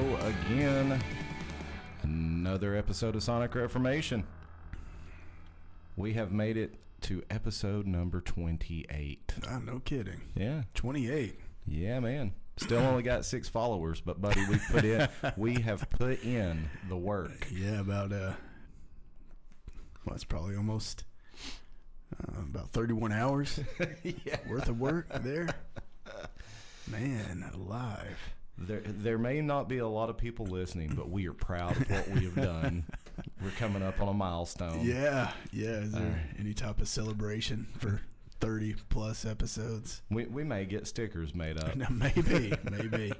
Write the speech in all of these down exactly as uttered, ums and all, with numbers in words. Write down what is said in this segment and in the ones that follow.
go again. Another episode of Sonic Reformation. We have made it to episode number twenty-eight. Ah, no kidding. Yeah. twenty-eight. Yeah, man. Still only got six followers, but buddy, we put in we have put in the work. Yeah, about uh well, it's probably almost uh, about thirty-one hours Yeah. worth of work there. Man, alive. There, there may not be a lot of people listening, but we are proud of what we have done. We're coming up on a milestone. Yeah, yeah. Is there Uh, any type of celebration for thirty plus episodes? We we may get stickers made up. No, maybe, maybe.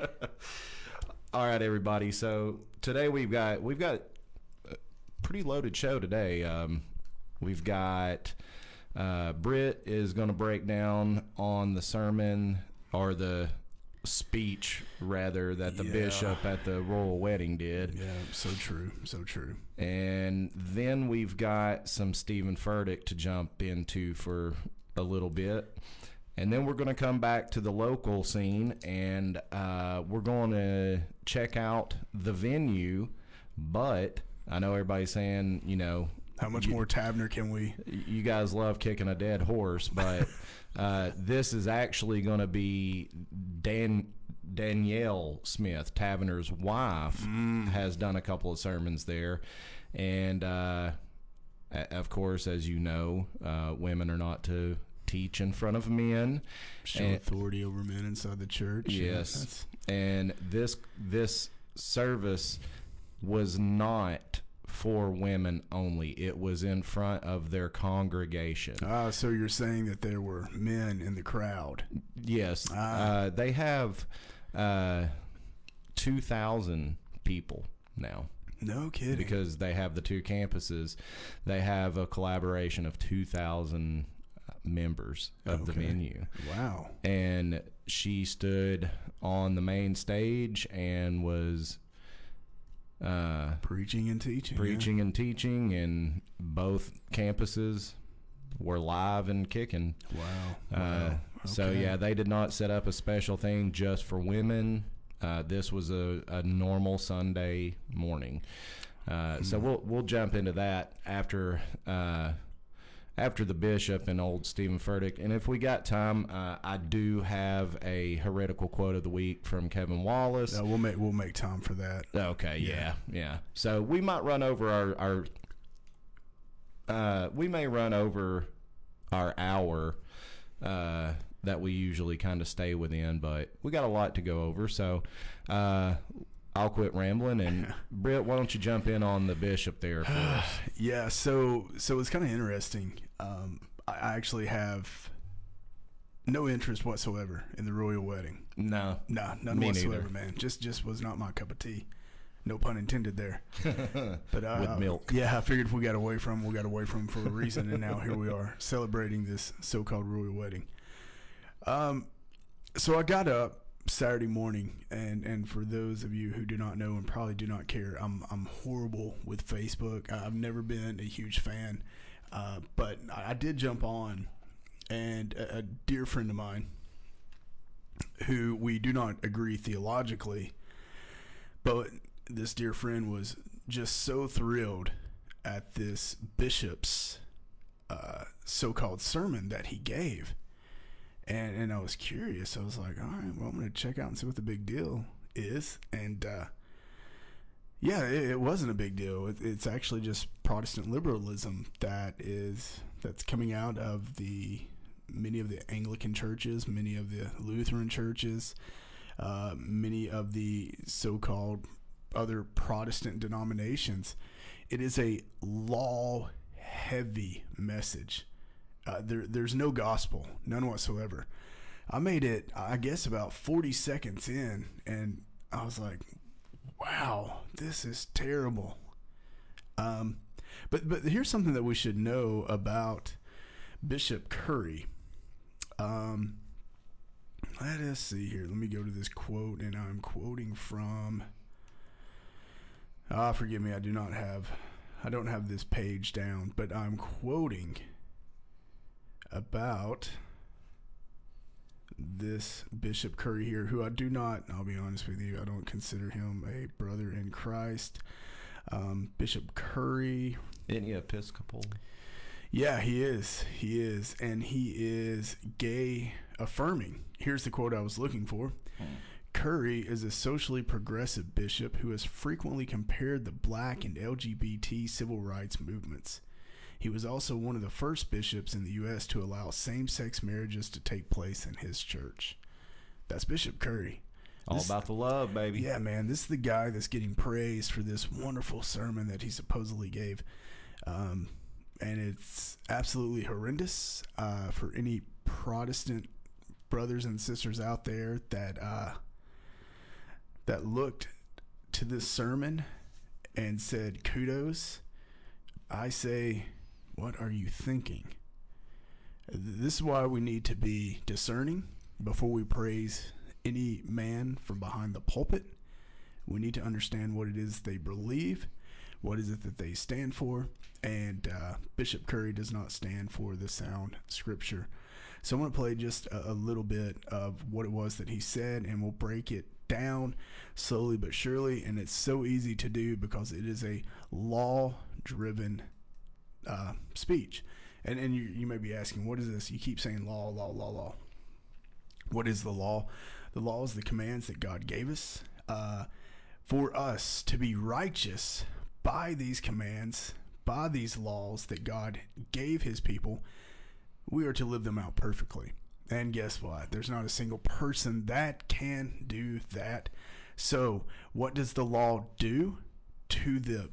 All right, everybody. So today we've got we've got a pretty loaded show today. Um, we've got uh, Britt is going to break down on the sermon or the speech rather that the Yeah. bishop at the royal wedding did. Yeah, so true, so true. And then we've got some Stephen Furtick to jump into for a little bit. And then we're going to come back to the local scene, and uh, we're going to check out the venue. But I know everybody's saying, you know, How much you, more Tavner can we? you guys love kicking a dead horse, but uh, this is actually going to be Dan Danielle Smith, Taverner's wife, Mm. has done a couple of sermons there. And, uh, a- of course, as you know, uh, women are not to teach in front of men. Show And- authority over men inside the church. Yeah, Yes. that's- And this this service was not for women only. It was in front of their congregation. Ah, so you're saying that there were men in the crowd? Yes. Ah. Uh, they have uh, two thousand people now. No kidding. Because they have the two campuses. They have a collaboration of two thousand members of the Okay. venue. Wow. And she stood on the main stage and was uh, Preaching and teaching. preaching and teaching, and both campuses were live and kicking. Yeah. Wow. Uh, wow. So Okay. yeah, they did not set up a special thing just for women. Uh, this was a, a normal Sunday morning. Uh, so we'll we'll jump into that after uh, after the bishop and old Stephen Furtick. And if we got time, uh, I do have a heretical quote of the week from Kevin Wallace. No, we'll make we'll make time for that. Okay, yeah, yeah. So we might run over our, our uh, we may run over our hour uh, that we usually kind of stay within, but we got a lot to go over. So uh, I'll quit rambling, and Britt, why don't you jump in on the bishop there for us? Yeah. So so it's kind of interesting. Um, I I actually have no interest whatsoever in the royal wedding. No, Nah, none Me whatsoever, neither. man. Just just was not my cup of tea. No pun intended there. But uh, With milk. Yeah, I figured if we got away from, we got away from for a reason, and now here we are celebrating this so-called royal wedding. Um, so I got up Saturday morning, and, and for those of you who do not know and probably do not care, I'm I'm horrible with Facebook. I've never been a huge fan, uh, but I, I did jump on, and a, a dear friend of mine, who we do not agree theologically, but this dear friend was just so thrilled at this bishop's uh, so-called sermon that he gave. And and I was curious. I was like, all right, well, I'm going to check out and see what the big deal is. And uh, yeah, it, it wasn't a big deal. It, it's actually just Protestant liberalism that is that's coming out of the many of the Anglican churches, many of the Lutheran churches, uh, many of the so-called other Protestant denominations. It is a law-heavy message. Uh, there, there's no gospel, none whatsoever. I made it, I guess, about forty seconds in, and I was like, "Wow, this is terrible." Um, but but here's something that we should know about Bishop Curry. Um, let us see here. Let me go to this quote, and I'm quoting from. Ah, forgive me, I do not have, I don't have this page down, but I'm quoting about this Bishop Curry here, who I do not, I'll be honest with you, I don't consider him a brother in Christ. Um, Bishop Curry. Isn't he Episcopal? Yeah, he is. He is. And he is gay affirming. Here's the quote I was looking for. Hmm. Curry is a socially progressive bishop who has frequently compared the black and L G B T civil rights movements. He was also one of the first bishops in the U S to allow same-sex marriages to take place in his church. That's Bishop Curry. All this, about the love, baby. Yeah, man. This is the guy that's getting praised for this wonderful sermon that he supposedly gave. Um, and it's absolutely horrendous uh, for any Protestant brothers and sisters out there that uh, that looked to this sermon and said, kudos. I say, what are you thinking? This is why we need to be discerning before we praise any man from behind the pulpit. We need to understand what it is they believe, what is it that they stand for, and uh, Bishop Curry does not stand for the sound scripture. So I'm going to play just a, a little bit of what it was that he said, and we'll break it down slowly but surely. And it's so easy to do because it is a law-driven uh, speech. And, and you, you may be asking, what is this? You keep saying law, law, law, law. What is the law? The law is the commands that God gave us uh, for us to be righteous by these commands, by these laws that God gave his people. We are to live them out perfectly. And guess what? There's not a single person that can do that. So what does the law do to the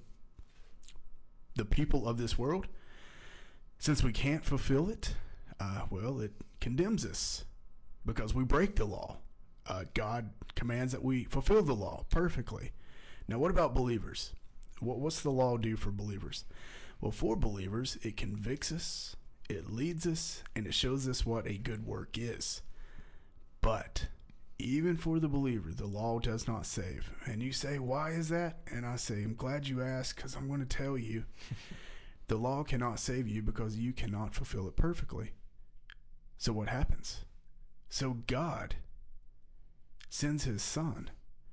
the people of this world? Since we can't fulfill it, uh, well, it condemns us because we break the law. Uh, God commands that we fulfill the law perfectly. Now, what about believers? What, what's the law do for believers? Well, for believers, it convicts us, it leads us, and it shows us what a good work is. But even for the believer, the law does not save. And you say, why is that? And I say, I'm glad you asked, because I'm going to tell you. The law cannot save you because you cannot fulfill it perfectly. So what happens? So God sends his son,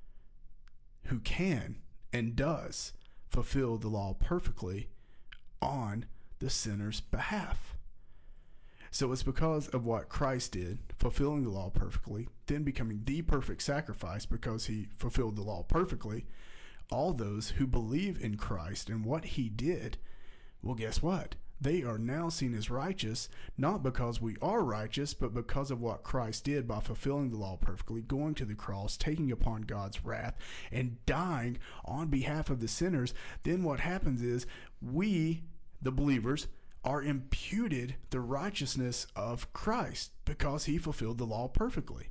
who can and does fulfill the law perfectly on the sinner's behalf. So it's because of what Christ did, fulfilling the law perfectly, then becoming the perfect sacrifice because he fulfilled the law perfectly. All those who believe in Christ and what he did, well, guess what? They are now seen as righteous, not because we are righteous, but because of what Christ did by fulfilling the law perfectly, going to the cross, taking upon God's wrath, and dying on behalf of the sinners. Then what happens is we, the believers, are imputed the righteousness of Christ because he fulfilled the law perfectly.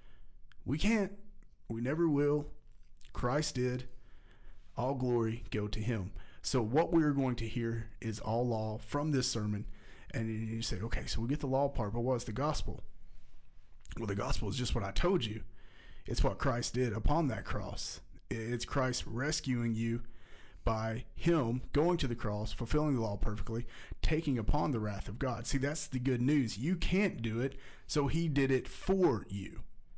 We can't. We never will. Christ did. All glory go to him. So what we're going to hear is all law from this sermon. And you say, okay, so we get the law part, but what's the gospel? Well, the gospel is just what I told you. It's what Christ did upon that cross. It's Christ rescuing you by him going to the cross, fulfilling the law perfectly, taking upon the wrath of God. See, that's the good news. You can't do it, so he did it for you.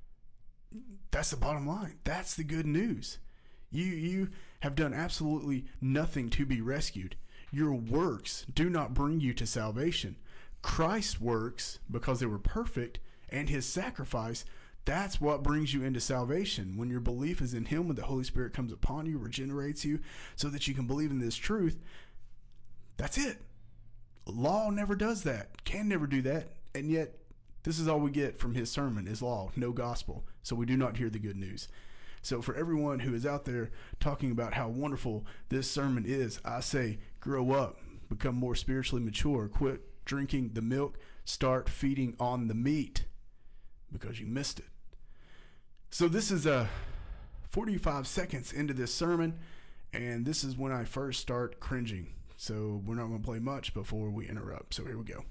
That's the bottom line. That's the good news. You you have done absolutely nothing to be rescued. Your works do not bring you to salvation. Christ's works, because they were perfect, and his sacrifice, that's what brings you into salvation. When your belief is in him, when the Holy Spirit comes upon you, regenerates you, so that you can believe in this truth, that's it. Law never does that, can never do that, and yet this is all we get from his sermon is law, no gospel. So we do not hear the good news. So for everyone who is out there talking about how wonderful this sermon is, I say, grow up, become more spiritually mature, quit drinking the milk, start feeding on the meat because you missed it. So this is uh, forty-five seconds into this sermon, and this is when I first start cringing. So we're not going to play much before we interrupt. So here we go.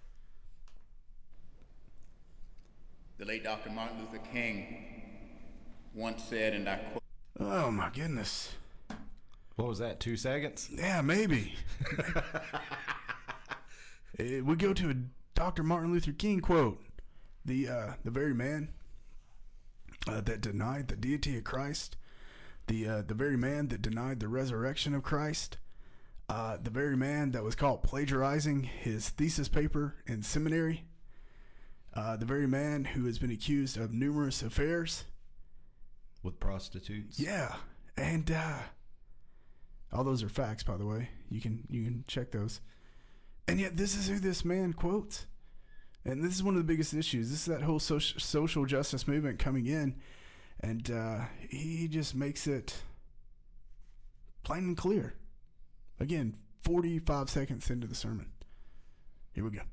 The late Doctor Martin Luther King once said, and I quote, oh my goodness. What was that, two seconds? Yeah, maybe. We go to a Doctor Martin Luther King quote. The uh, the very man uh, that denied the deity of Christ, the uh, the very man that denied the resurrection of Christ, uh, the very man that was caught plagiarizing his thesis paper in seminary, uh, the very man who has been accused of numerous affairs with prostitutes. Yeah, and uh, all those are facts, by the way. You can you can check those. And yet, this is who this man quotes. And this is one of the biggest issues. This is that whole social, social justice movement coming in. And uh, he just makes it plain and clear. Again, forty-five seconds into the sermon. Here we go.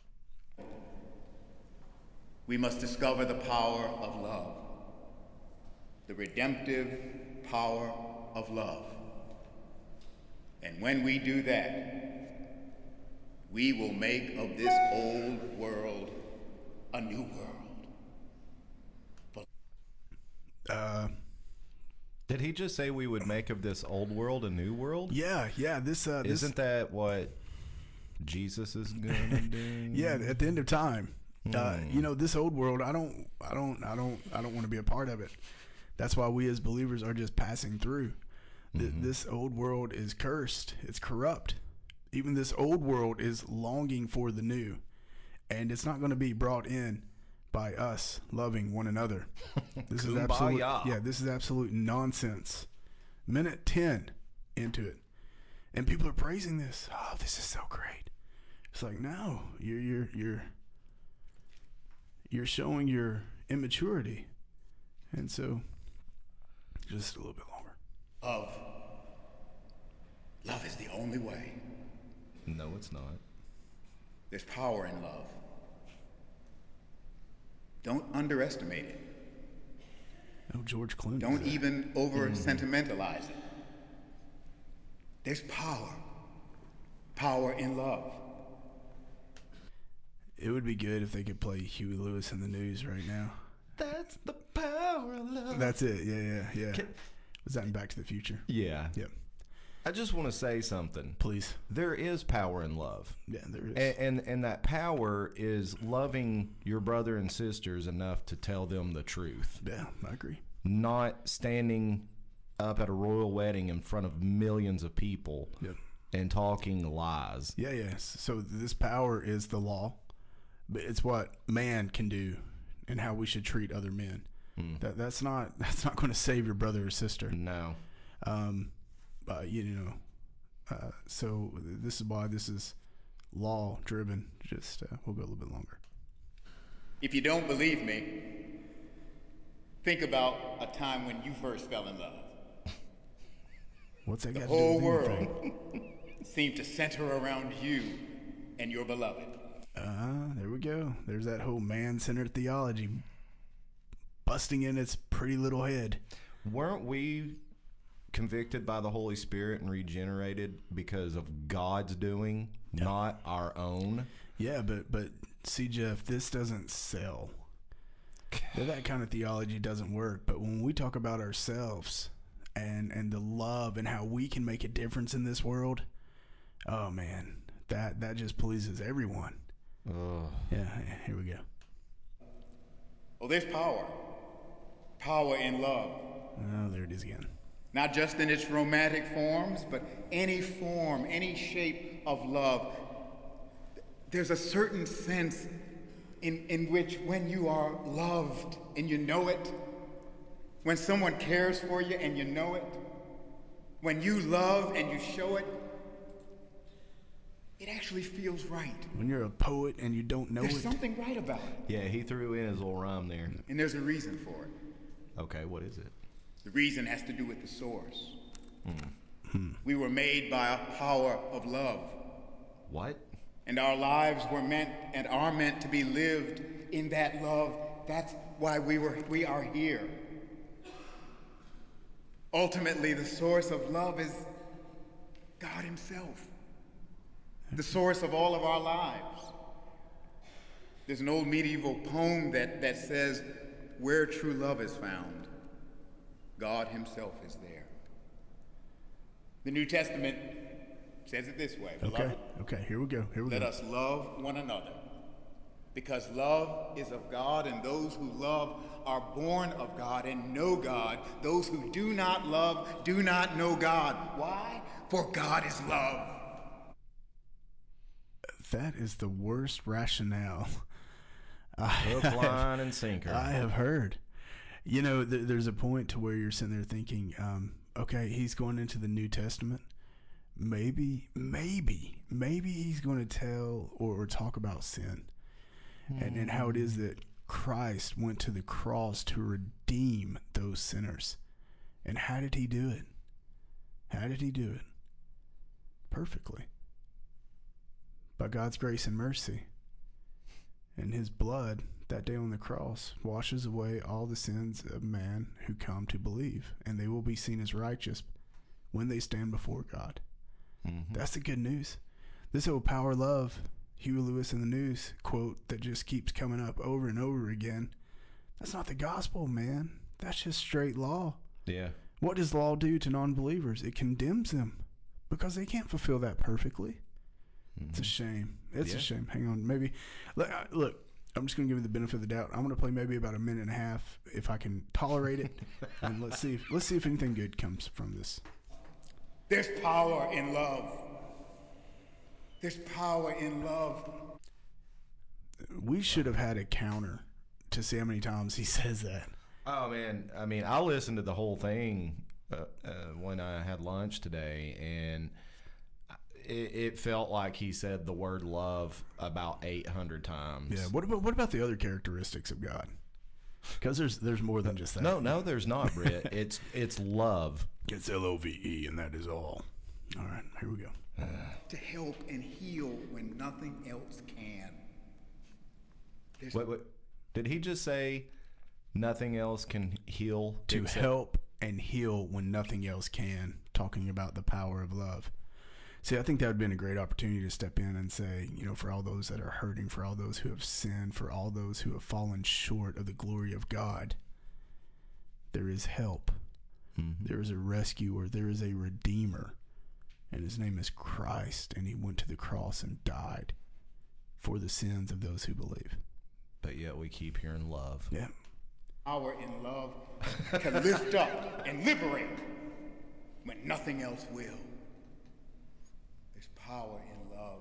We must discover the power of love, the redemptive power of love. And when we do that, we will make of this old world a new world. But Uh, Did he just say we would make of this old world a new world? yeah, yeah. This uh, this, Isn't that what Jesus is going to do? yeah. At the end of time, uh, Hmm. you know, this old world. I don't, I don't, I don't, I don't want to be a part of it. That's why we as believers are just passing through. Th- Mm-hmm. This old world is cursed. It's corrupt. Even this old world is longing for the new, and it's not going to be brought in by us loving one another. This is absolute. Kumbaya. Yeah, this is absolute nonsense. Minute ten into it, and people are praising this. Oh, this is so great. It's like, no, you're you're you're you're showing your immaturity, and so just a little bit longer. love, love is the only way. No, it's not. There's power in love. Don't underestimate it. No, George Clooney. Don't even over sentimentalize it. There's power. Power in love. It would be good if they could play Huey Lewis in the news right now. That's the power of love. That's it. Yeah, yeah, yeah. Can- Was that in Back to the Future? Yeah. Yep. I just want to say something. Please. There is power in love. Yeah, there is. And, and and that power is loving your brother and sisters enough to tell them the truth. Yeah, I agree. Not standing up at a royal wedding in front of millions of people Yep. and talking lies. Yeah, yes. So this power is the law, but it's what man can do and how we should treat other men. Hmm. That that's not that's not going to save your brother or sister. No. Um, uh, you know. Uh, so this is why this is law driven. Just uh, we'll go a little bit longer. If you don't believe me, think about a time when you first fell in love. What's that The got to do whole with world anything? seemed to center around you and your beloved. Uh, there we go. There's that whole man-centered theology busting in its pretty little head. Weren't we convicted by the Holy Spirit and regenerated because of God's doing, not our own? Yeah, but but see, Jeff, this doesn't sell. That kind of theology doesn't work. But when we talk about ourselves and and the love and how we can make a difference in this world, oh man, that that just pleases everyone. Ugh. Yeah, yeah, here we go. Oh, there's power. Power in love. Oh, there it is again. Not just in its romantic forms, but any form, any shape of love. There's a certain sense in, in which when you are loved and you know it, when someone cares for you and you know it, when you love and you show it, it actually feels right. When you're a poet and you don't know There's it, something right about it. Yeah, he threw in his little rhyme there. And there's a reason for it. Okay, what is it? The reason has to do with the source. We were made by a power of love. What? And our lives were meant and are meant to be lived in that love. That's why we were we are here. Ultimately, the source of love is God Himself. The source of all of our lives. There's an old medieval poem that, that says, where true love is found, God Himself is there. The New Testament says it this way, okay, beloved. okay, here we go. Here we Let go. us love one another, Because love is of God, and those who love are born of God and know God. Those who do not love do not know God. Why? For God is love. That is the worst rationale Hook, line, and sinker. I have heard. You know, th- there's a point to where you're sitting there thinking, um, okay, he's going into the New Testament. Maybe, maybe, maybe he's going to tell or, or talk about sin mm. and, and how it is that Christ went to the cross to redeem those sinners. And how did he do it? How did he do it? Perfectly. By God's grace and mercy. And his blood that day on the cross washes away all the sins of man who come to believe, and they will be seen as righteous when they stand before God. Mm-hmm. That's the good news. This old power love, Huey Lewis in the News quote that just keeps coming up over and over again. That's not the gospel, man. That's just straight law. Yeah. What does law do to non-believers? It condemns them because they can't fulfill that perfectly. Mm-hmm. It's a shame. It's yeah. a shame. Hang on. Maybe, look, look, I'm just going to give you the benefit of the doubt. I'm going to play maybe about a minute and a half if I can tolerate it. And let's see if, let's see if anything good comes from this. There's power in love. There's power in love. We should have had a counter to see how many times he says that. Oh, man. I mean, I listened to the whole thing uh, uh, when I had lunch today, and it, it felt like he said the word love about eight hundred times. Yeah. What about what about the other characteristics of God? Because there's there's more than just that. No, no, there's not, Britt. it's it's love. It's L O V E, and that is all. All right, here we go. Uh, to help and heal when nothing else can. Wait, wait. Did he just say nothing else can heal? To except- help and heal when nothing else can, talking about the power of love. See, I think that would have been a great opportunity to step in and say, you know, for all those that are hurting, for all those who have sinned, for all those who have fallen short of the glory of God, there is help. Mm-hmm. There is a rescuer. There is a redeemer. And his name is Christ. And he went to the cross and died for the sins of those who believe. But yet we keep hearing love. Yeah. Power in love can lift up and liberate when nothing else will. There's power in love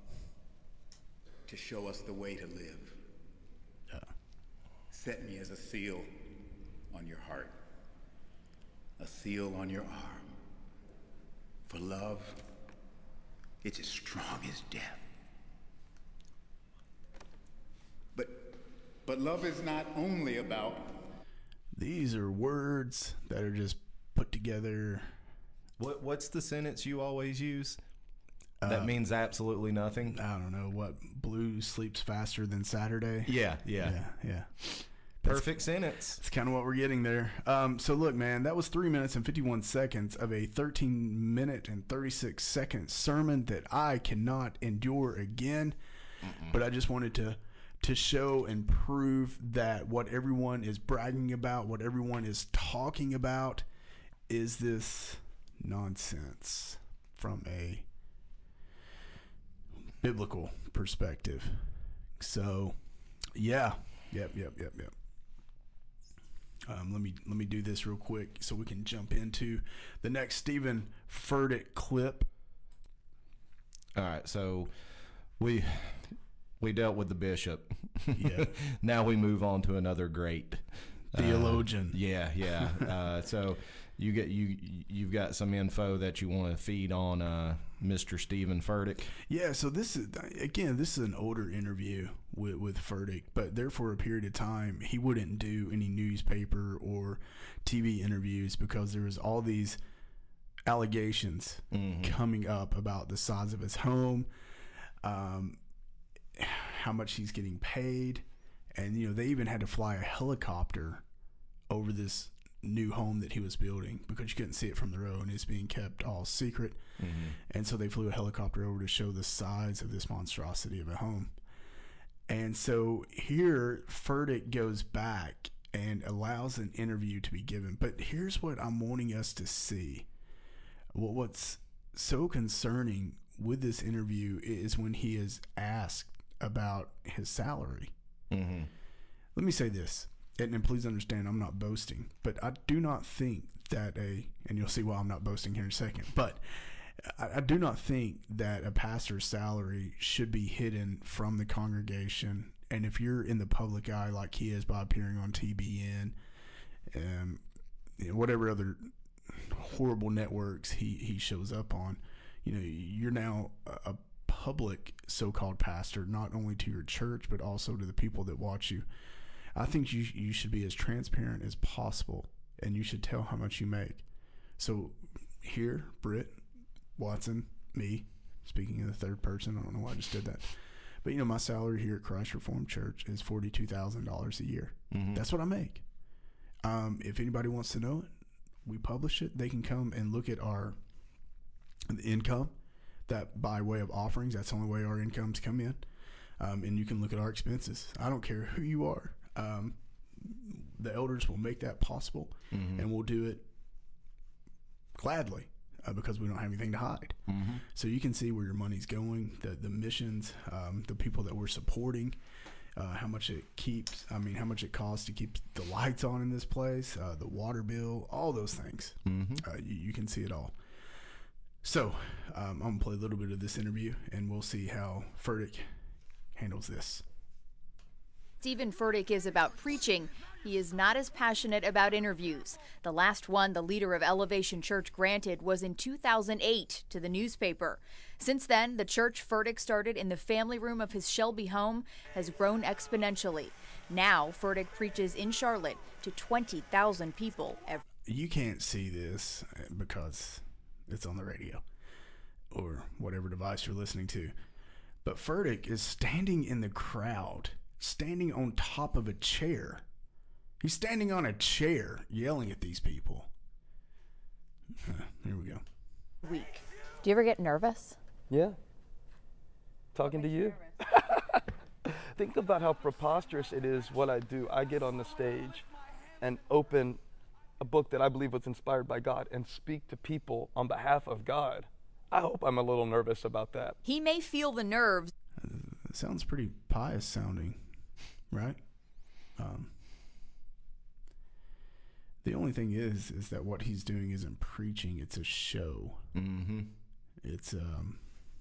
to show us the way to live. Yeah. Set me as a seal on your heart, a seal on your arm. For love, it's as strong as death. But, but love is not only about... These are words that are just put together. What What's the sentence you always use? That uh, means absolutely nothing. I don't know what. Blue sleeps faster than Saturday. Yeah, yeah, yeah, yeah. Perfect that's, sentence. That's kind of what we're getting there. Um, so look, man, that was three minutes and fifty-one seconds of a thirteen minute and thirty-six second sermon that I cannot endure again. Mm-mm. But I just wanted to to show and prove that what everyone is bragging about, what everyone is talking about, is this nonsense from a biblical perspective. So, yeah, yep, yep, yep, yep. Um, let me let me do this real quick so we can jump into the next Steven Furtick clip. All right, so we we dealt with the bishop. Yeah. Now we move on to another great theologian. Uh, yeah, yeah. uh, so you get you you've got some info that you want to feed on uh, Mister Steven Furtick. Yeah. So this is again, this is an older interview with with Furtick, but there for a period of time he wouldn't do any newspaper or T V interviews because there was all these allegations mm-hmm. coming up about the size of his home, um, how much he's getting paid, and you know they even had to fly a helicopter over this new home that he was building because you couldn't see it from the road and it's being kept all secret. Mm-hmm. And so they flew a helicopter over to show the size of this monstrosity of a home. And so here Furtick goes back and allows an interview to be given. But here's what I'm wanting us to see. What's so concerning with this interview is when he is asked about his salary. Mm-hmm. Let me say this, and, and please understand, I'm not boasting, but I do not think that a, and you'll see why I'm not boasting here in a second, but I, I do not think that a pastor's salary should be hidden from the congregation. And if you're in the public eye like he is by appearing on T B N, um, you know, whatever other horrible networks he, he shows up on, you know, you're now a, a public so-called pastor, not only to your church, but also to the people that watch you. I think you you should be as transparent as possible, and you should tell how much you make. So here, Britt, Watson, me, speaking in the third person, I don't know why I just did that. But, you know, my salary here at Christ Reformed Church is forty-two thousand dollars a year. Mm-hmm. That's what I make. Um, if anybody wants to know it, we publish it. They can come and look at our income, that by way of offerings. That's the only way our incomes come in. Um, and you can look at our expenses. I don't care who you are. Um, the elders will make that possible, mm-hmm. and we'll do it gladly uh, because we don't have anything to hide. Mm-hmm. So you can see where your money's going, the the missions, um, the people that we're supporting, uh, how much it keeps. I mean, how much it costs to keep the lights on in this place, uh, the water bill, all those things. Mm-hmm. Uh, you, you can see it all. So um, I'm gonna play a little bit of this interview, and we'll see how Furtick handles this. Stephen Furtick is about preaching. He is not as passionate about interviews. The last one the leader of Elevation Church granted was in two thousand eight to the newspaper. Since then, the church Furtick started in the family room of his Shelby home has grown exponentially. Now, Furtick preaches in Charlotte to twenty thousand people every. You can't see this because it's on the radio or whatever device you're listening to. But Furtick is standing in the crowd, standing on top of a chair. He's standing on a chair yelling at these people. Uh, here we go. Week. Do you ever get nervous? Yeah. Talking to you. Think about how preposterous it is what I do. I get on the stage and open a book that I believe was inspired by God and speak to people on behalf of God. I hope I'm a little nervous about that. He may feel the nerves. Uh, it sounds pretty pious sounding, right? Um, the only thing is, is that what he's doing isn't preaching; it's a show. Mm-hmm. It's um,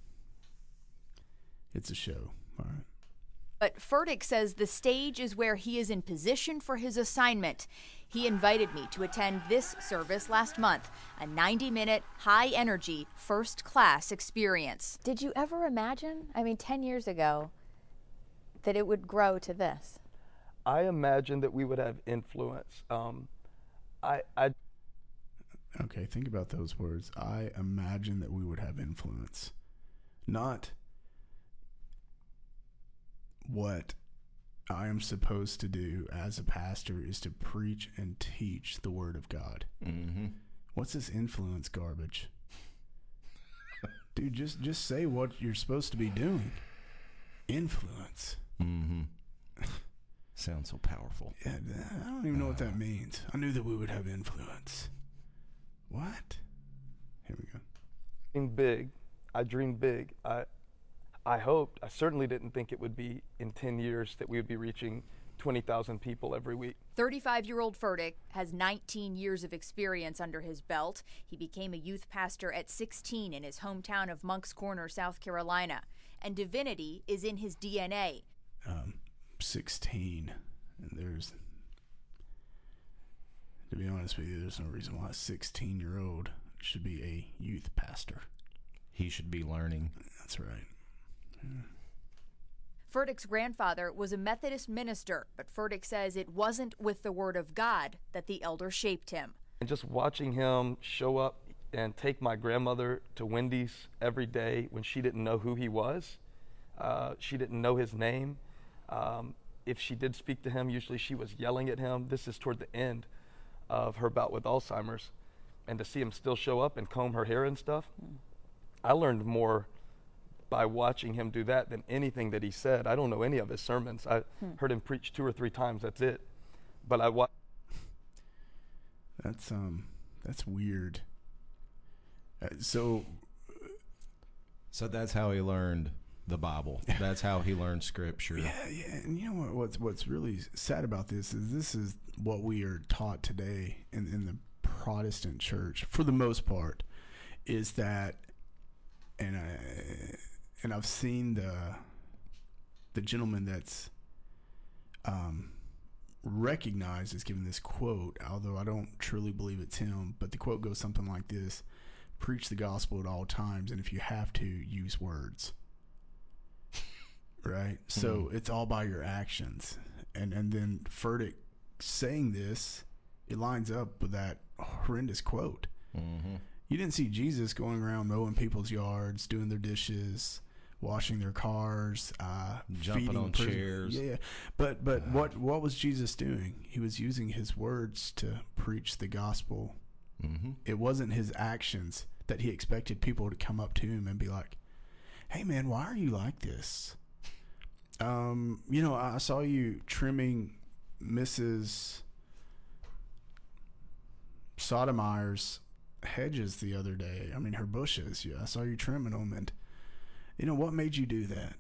it's a show. All right. But Furtick says the stage is where he is in position for his assignment. He invited me to attend this service last month, a ninety-minute, high-energy, first-class experience. Did you ever imagine, I mean, ten years ago, that it would grow to this? I imagined that we would have influence. Um, I, I. Okay, think about those words. I imagine that we would have influence. Not what I am supposed to do as a pastor is to preach and teach the Word of God. Mm-hmm. What's this influence garbage? Dude, just just say what you're supposed to be doing. Influence. Mm-hmm. Sounds so powerful. Yeah, I don't even know uh, what that means. I knew that we would have influence. What? Here we go. Dream big. I dreamed big. I I hoped, I certainly didn't think it would be in ten years that we would be reaching twenty thousand people every week. thirty-five-year-old Furtick has nineteen years of experience under his belt. He became a youth pastor at sixteen in his hometown of Moncks Corner, South Carolina. And divinity is in his D N A. Um, sixteen. And there's, to be honest with you, there's no reason why a sixteen-year-old should be a youth pastor. He should be learning. That's right. Yeah. Furtick's grandfather was a Methodist minister, but Furtick says it wasn't with the Word of God that the elder shaped him. And just watching him show up and take my grandmother to Wendy's every day when she didn't know who he was, uh, she didn't know his name. Um, if she did speak to him, usually she was yelling at him. This is toward the end of her bout with Alzheimer's. And to see him still show up and comb her hair and stuff, mm. I learned more by watching him do that than anything that he said. I don't know any of his sermons. I hmm. heard him preach two or three times, that's it. But I wa- That's um that's weird. Uh, so so that's how he learned the Bible. That's how he learned Scripture. Yeah, yeah. And you know what? What's what's really sad about this is this is what we are taught today in in the Protestant church, for the most part, is that, and I and I've seen the the gentleman that's um recognized as giving this quote, although I don't truly believe it's him, but the quote goes something like this: preach the gospel at all times, and if you have to, use words. Right? Mm-hmm. So it's all by your actions. And and then Furtick saying this, it lines up with that horrendous quote. Mm-hmm. You didn't see Jesus going around mowing people's yards, doing their dishes, washing their cars, uh, jumping feeding on prisoners. chairs. Yeah, but but what what was Jesus doing? He was using his words to preach the gospel. Mm-hmm. It wasn't his actions that he expected people to come up to him and be like, "Hey, man, why are you like this? Um, you know, I saw you trimming Missus Sotomeyer's hedges the other day. I mean, her bushes. Yeah, I saw you trimming them, and you know what made you do that?"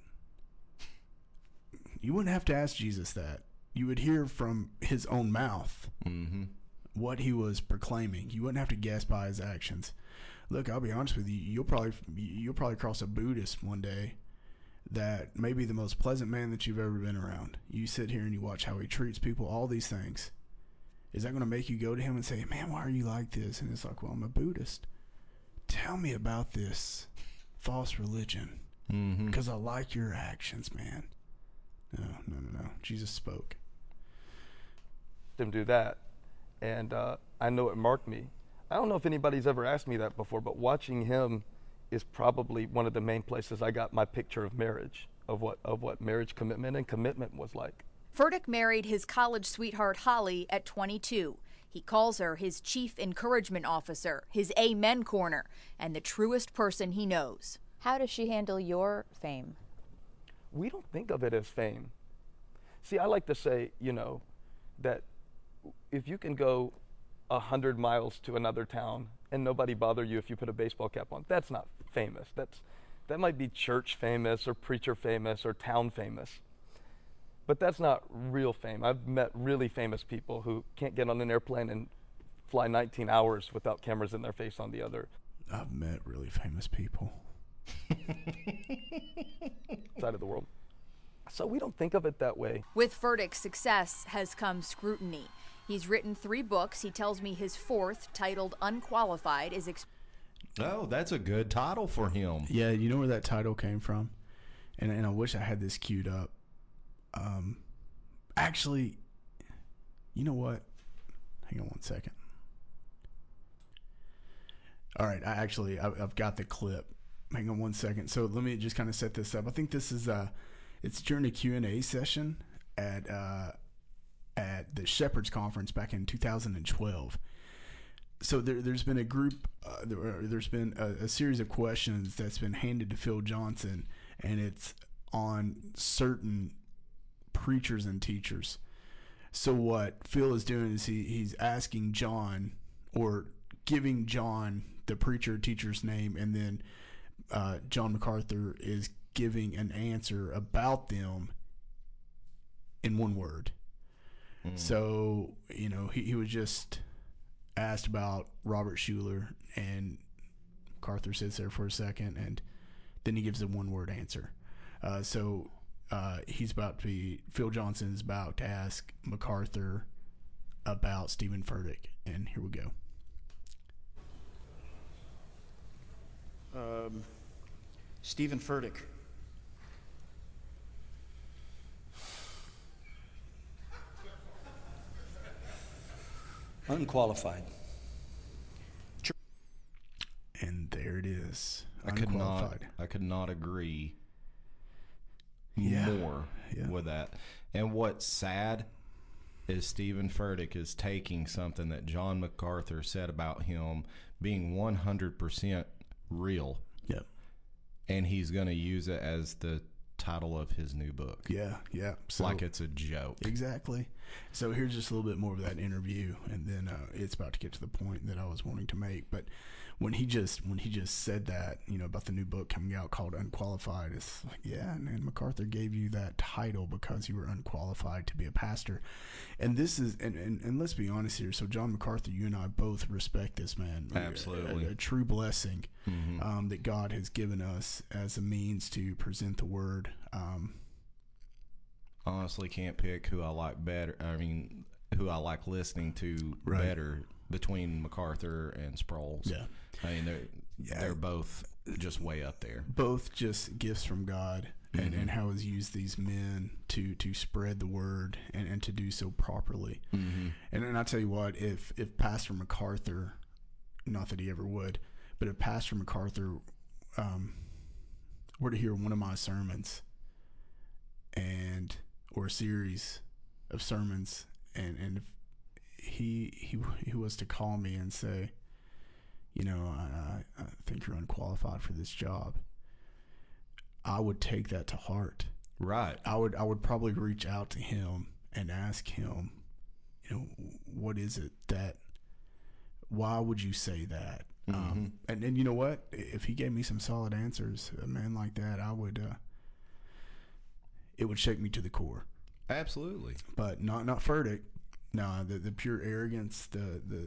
You wouldn't have to ask Jesus that. You would hear from his own mouth mm-hmm. what he was proclaiming. You wouldn't have to guess by his actions. Look, I'll be honest with you. You'll probably you'll probably cross a Buddhist one day that may be the most pleasant man that you've ever been around. You sit here and you watch how he treats people, all these things. Is that going to make you go to him and say, "Man, why are you like this?" And it's like, "Well, I'm a Buddhist. Tell me about this false religion, because mm-hmm. I like your actions, man." No, no, no, no. Jesus spoke. Them do that, and uh, I know it marked me. I don't know if anybody's ever asked me that before, but watching him is probably one of the main places I got my picture of marriage, of what of what marriage commitment and commitment was like. Furtick married his college sweetheart Holly at twenty-two. He calls her his chief encouragement officer, his amen corner, and the truest person he knows. How does she handle your fame? We don't think of it as fame. See, I like to say, you know, that if you can go a hundred miles to another town and nobody bother you if you put a baseball cap on, that's not famous. That's that might be church famous or preacher famous or town famous. But that's not real fame. I've met really famous people who can't get on an airplane and fly nineteen hours without cameras in their face on the other. I've met really famous people. Side of the world. So we don't think of it that way. With Furtick's success has come scrutiny. He's written three books. He tells me his fourth, titled Unqualified, is... Exp- oh, that's a good title for him. Yeah, you know where that title came from? And, and I wish I had this queued up. Um, actually, you know what? Hang on one second. All right, I actually, I, I've got the clip. Hang on one second. So let me just kind of set this up. I think this is uh it's during a Q and A session at uh, at the Shepherd's Conference back in two thousand twelve. So there, there's been a group, uh, there, there's been a, a series of questions that's been handed to Phil Johnson, and it's on certain preachers and teachers. So what Phil is doing is he he's asking John, or giving John the preacher or teacher's name, and then Uh, John MacArthur is giving an answer about them in one word. Mm. So, you know, he, he was just asked about Robert Schuller, and MacArthur sits there for a second, and then he gives a one-word answer. Uh, so uh, he's about to be, Phil Johnson is about to ask MacArthur about Steven Furtick, and here we go. Um, Steven Furtick. Unqualified. And there it is. I could not. I could not agree yeah. more yeah. with that. And what's sad is Steven Furtick is taking something that John MacArthur said about him being one hundred percent real. Yep. And he's going to use it as the title of his new book. Yeah, yeah. So, like it's a joke. Exactly. So here's just a little bit more of that interview, and then uh, it's about to get to the point that I was wanting to make. But when he just when he just said that, you know, about the new book coming out called Unqualified, it's like, yeah, man, MacArthur gave you that title because you were unqualified to be a pastor. And this is, and, and, and let's be honest here. So John MacArthur, you and I both respect this man. Absolutely. A, a true blessing mm-hmm. um, that God has given us as a means to present the word. Um, Honestly, can't pick who I like better. I mean, who I like listening to right. better between MacArthur and Sproles. Yeah. I mean, they're, yeah. they're both just way up there. Both just gifts from God, and, mm-hmm. and how He's used these men to, to spread the word and, and to do so properly. Mm-hmm. And and I tell you what, if, if Pastor MacArthur, not that he ever would, but if Pastor MacArthur um, were to hear one of my sermons and or a series of sermons, and, and if he he he was to call me and say, you know, I, I think you're unqualified for this job, I would take that to heart. Right. I would I would probably reach out to him and ask him, you know, what is it that, why would you say that? Mm-hmm. Um, and then, you know what? If he gave me some solid answers, a man like that, I would, uh, it would shake me to the core. Absolutely. But not, not Furtick. No, the, the pure arrogance, the, the,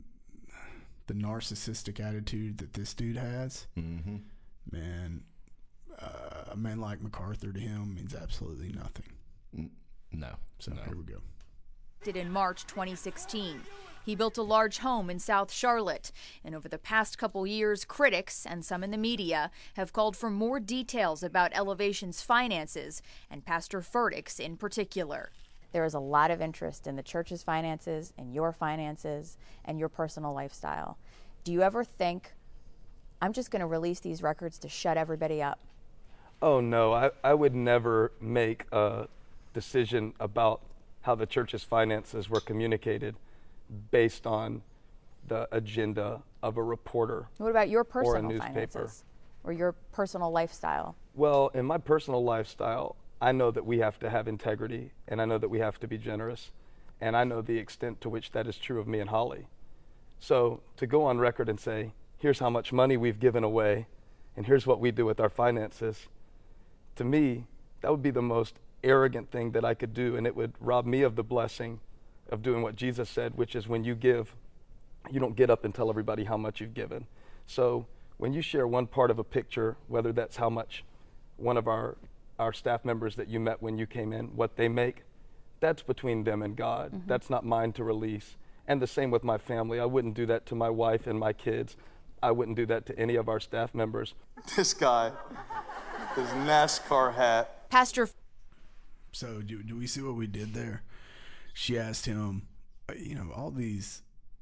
the narcissistic attitude that this dude has, mm-hmm. man, uh, a man like MacArthur to him means absolutely nothing. No. So no. Here we go. In March twenty sixteen, he built a large home in South Charlotte, and over the past couple years, critics and some in the media have called for more details about Elevation's finances, and Pastor Furtick's in particular. There is a lot of interest in the church's finances and your finances and your personal lifestyle. Do you ever think, I'm just going to release these records to shut everybody up? Oh, no. I, I would never make a decision about how the church's finances were communicated based on the agenda of a reporter. What about your or a personal newspaper. finances or your personal lifestyle? Well, in my personal lifestyle, I know that we have to have integrity, and I know that we have to be generous, and I know the extent to which that is true of me and Holly. So to go on record and say, here's how much money we've given away, and here's what we do with our finances, to me, that would be the most arrogant thing that I could do, and it would rob me of the blessing of doing what Jesus said, which is when you give, you don't get up and tell everybody how much you've given. So when you share one part of a picture, whether that's how much one of our our staff members that you met when you came in, what they make, that's between them and God. Mm-hmm. That's not mine to release. And the same with my family. I wouldn't do that to my wife and my kids. I wouldn't do that to any of our staff members. This guy, his NASCAR hat. Pastor. So do, do we see what we did there? She asked him, you know, all these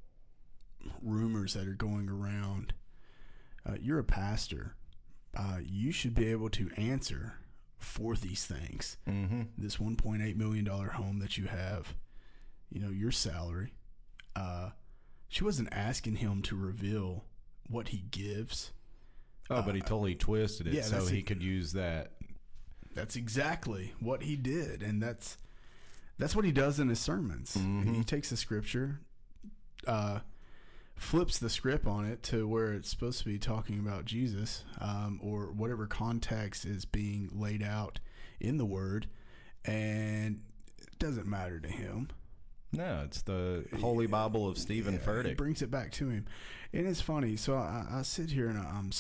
rumors that are going around, uh, you're a pastor. Uh, you should be able to answer for these things. Mm-hmm. This one point eight million dollars home that you have, you know, your salary. Uh, she wasn't asking him to reveal what he gives. Oh, uh, but he totally twisted it yeah, so he a, could use that. That's exactly what he did, and that's that's what he does in his sermons. Mm-hmm. He takes the scripture, uh, flips the script on it to where it's supposed to be talking about Jesus, um, or whatever context is being laid out in the Word, and it doesn't matter to him. No, it's the Holy Bible of Stephen yeah, Furtick. It brings it back to him. And it's funny. So I, I sit here and I'm...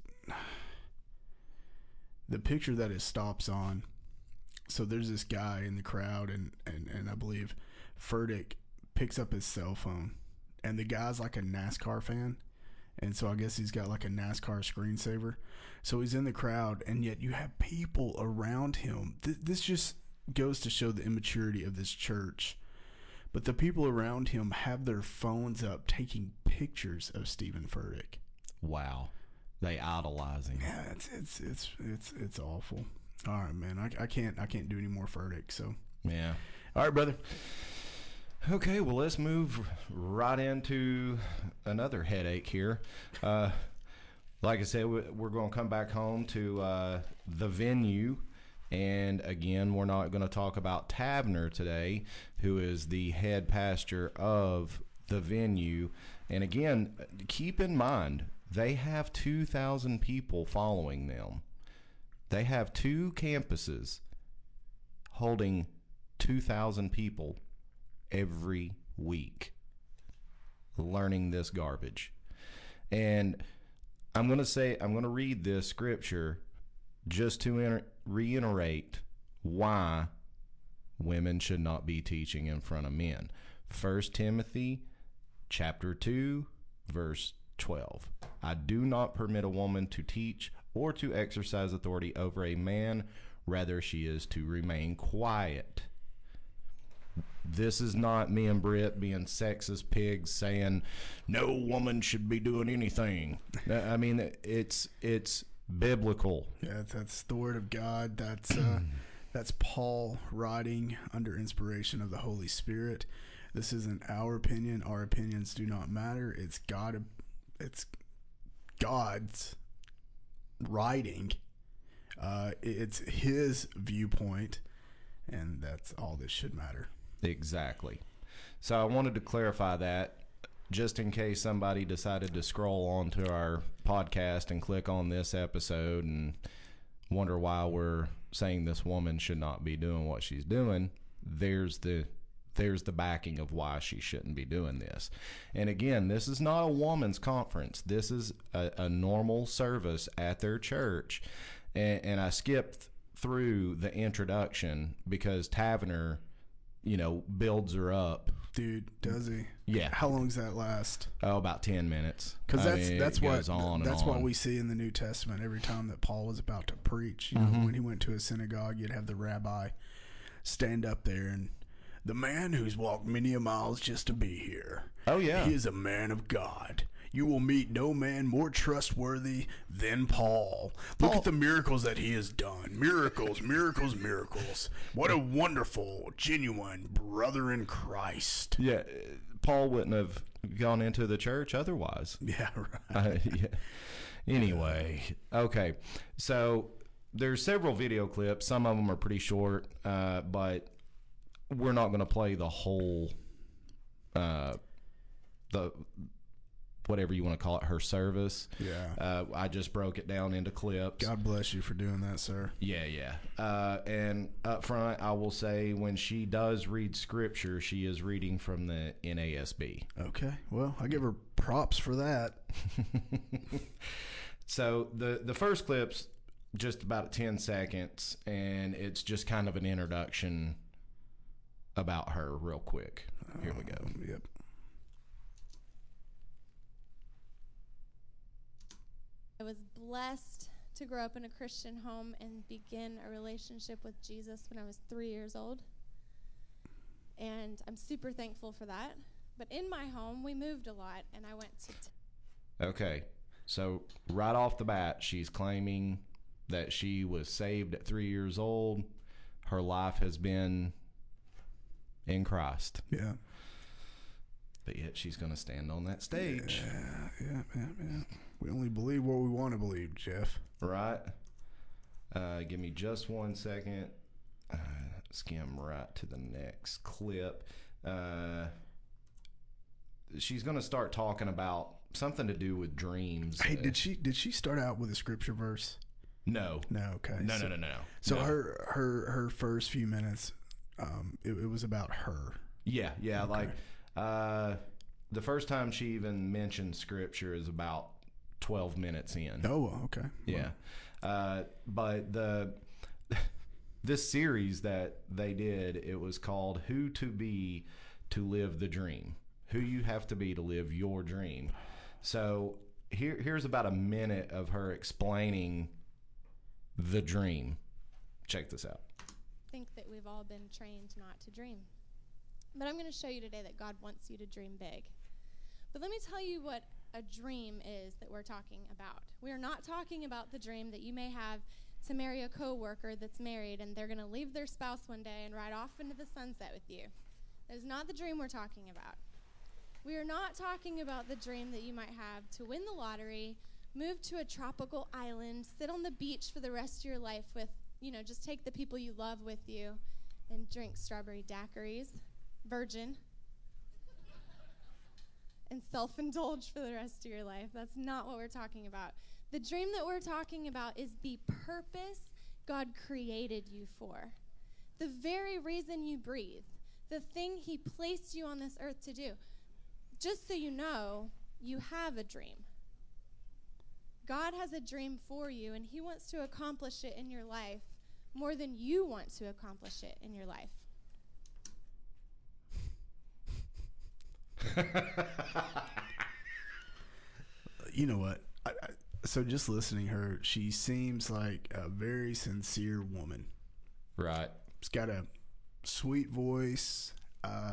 The picture that it stops on, so there's this guy in the crowd, and, and, and I believe Furtick picks up his cell phone, and the guy's like a NASCAR fan, and so I guess he's got like a NASCAR screensaver. So he's in the crowd, and yet you have people around him. Th- this just goes to show the immaturity of this church. But the people around him have their phones up taking pictures of Stephen Furtick. Wow. They idolize him. Yeah, it's it's it's it's it's awful. All right, man. I, I can't I can't do any more Furtick. So yeah. All right, brother. Okay, well, let's move right into another headache here. Uh, like I said, we're going to come back home to uh, the venue. And again, we're not going to talk about Tabner today, who is the head pastor of the venue. And again, keep in mind, They have two thousand people following them. They have two campuses holding two thousand people every week learning this garbage. And I'm going to say, I'm going to read this scripture just to inter- reiterate why women should not be teaching in front of men. First Timothy chapter two, verse twelve. I do not permit a woman to teach or to exercise authority over a man. Rather, she is to remain quiet. This is not me and Britt being sexist pigs saying no woman should be doing anything. I mean, it's it's biblical. Yeah, that's the word of God. That's uh, that's Paul writing under inspiration of the Holy Spirit. This isn't our opinion. Our opinions do not matter. It's God. It's God's writing. Uh, it's His viewpoint, and that's all that should matter. Exactly. So I wanted to clarify that just in case somebody decided to scroll onto our podcast and click on this episode and wonder why we're saying this woman should not be doing what she's doing. There's the there's the backing of why she shouldn't be doing this. And again, this is not a woman's conference. This is a, a normal service at their church. And, and I skipped through the introduction because Tavener, you know, builds her up. Dude, does he? Yeah. How long does that last? Oh, about ten minutes. Because I that's mean, that's it what goes on that's and what on. we see in the New Testament. Every time that Paul was about to preach, you know, Mm-hmm. when he went to a synagogue, you'd have the rabbi stand up there and the man who's walked many a miles just to be here. Oh, yeah. He is a man of God. You will meet no man more trustworthy than Paul. Look Paul- at the miracles that he has done. Miracles, miracles, miracles. What a wonderful, genuine brother in Christ. Yeah, Paul wouldn't have gone into the church otherwise. Yeah, right. Uh, yeah. Anyway, okay. So there's several video clips. Some of them are pretty short, uh, but we're not going to play the whole, uh, the whatever you want to call it, her service. Yeah. Uh, I just broke it down into clips. God bless you for doing that, sir. Yeah, yeah. Uh, and up front, I will say when she does read scripture, she is reading from the N A S B. Okay. Well, I give her props for that. So the the first clip's just about ten seconds, and it's just kind of an introduction about her real quick. Here we go. Um, yep. I was blessed to grow up in a Christian home and begin a relationship with Jesus when I was three years old. And I'm super thankful for that. But in my home, we moved a lot, and I went to... T- Okay. So right off the bat, she's claiming that she was saved at three years old. Her life has been in Christ. Yeah. But yet she's going to stand on that stage. Yeah, yeah, yeah, yeah. We only believe what we want to believe, Jeff. Right? Uh, give me just one second. Uh, skim right to the next clip. Uh, she's going to start talking about something to do with dreams. Hey, did she did she start out with a scripture verse? No. No, okay. No, so, no, no, no, no. So No. her her her first few minutes, um, it, it was about her. Yeah, yeah. Okay. Like, uh, the first time she even mentioned scripture is about twelve minutes in. Oh, okay. Yeah. Uh, but the this series that they did, it was called Who to Be to Live the Dream. Who you have to be to live your dream. So here here's about a minute of her explaining the dream. Check this out. I think that we've all been trained not to dream. But I'm going to show you today that God wants you to dream big. But let me tell you what a dream is that we're talking about. We are not talking about the dream that you may have to marry a coworker that's married and they're going to leave their spouse one day and ride off into the sunset with you. That is not the dream we're talking about. We are not talking about the dream that you might have to win the lottery, move to a tropical island, sit on the beach for the rest of your life with, you know, just take the people you love with you and drink strawberry daiquiris, virgin. and self-indulge for the rest of your life. That's not what we're talking about. The dream that we're talking about is the purpose God created you for. The very reason you breathe. The thing he placed you on this earth to do. Just so you know, you have a dream. God has a dream for you, and he wants to accomplish it in your life more than you want to accomplish it in your life. You know what? I, I, so just listening to her, she seems like a very sincere woman. Right. She's got a sweet voice. Uh,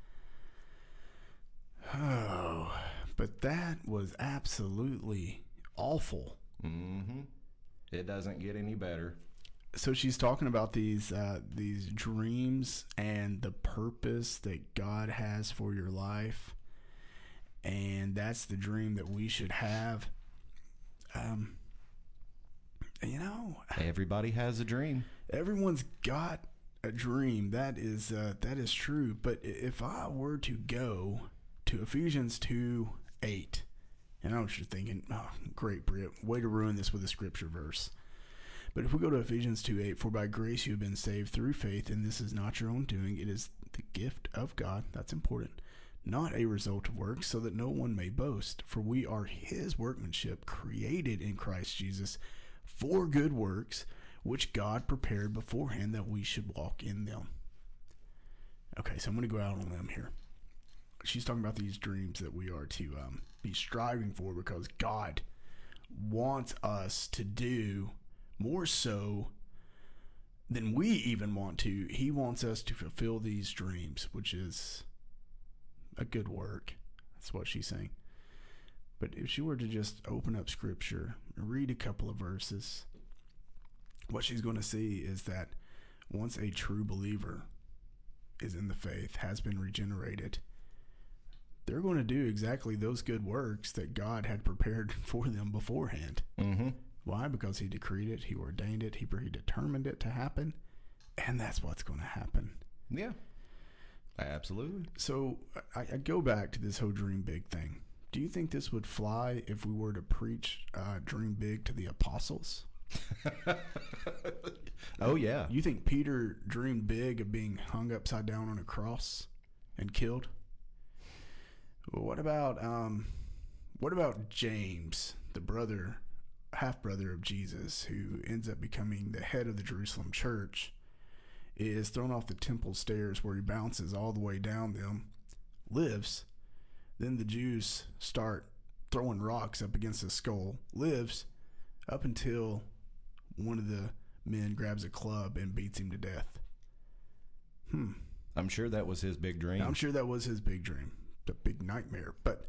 oh, but that was absolutely awful. Mm-hmm. It doesn't get any better. So she's talking about these uh, these dreams and the purpose that God has for your life, and that's the dream that we should have. Um, you know, everybody has a dream. Everyone's got a dream. That is uh, that is true. But if I were to go to Ephesians two eight, and I was just thinking, oh, great, Britt, way to ruin this with a scripture verse. But if we go to Ephesians two eight, for by grace you have been saved through faith, and this is not your own doing, it is the gift of God. That's important. Not a result of works, so that no one may boast. For we are his workmanship, created in Christ Jesus for good works, which God prepared beforehand that we should walk in them. Okay, so I'm going to go out on a limb here. She's talking about these dreams that we are to um, be striving for, because God wants us to do more so than we even want to. He wants us to fulfill these dreams, which is a good work. That's what she's saying. But if she were to just open up scripture, read a couple of verses, what she's going to see is that once a true believer is in the faith, has been regenerated, they're going to do exactly those good works that God had prepared for them beforehand. Mm-hmm. Why? Because he decreed it, he ordained it, he predetermined it to happen, and that's what's going to happen. Yeah, absolutely. So I, I go back to this whole dream big thing. Do you think this would fly if we were to preach uh, dream big to the apostles? Oh, yeah. You think Peter dreamed big of being hung upside down on a cross and killed? Well, what about um, what about James, the brother, half brother of Jesus, who ends up becoming the head of the Jerusalem church, is thrown off the temple stairs where he bounces all the way down them, lives. Then the Jews start throwing rocks up against his skull, lives up until one of the men grabs a club and beats him to death. Hmm. I'm sure that was his big dream. I'm sure that was his big dream, the big nightmare. But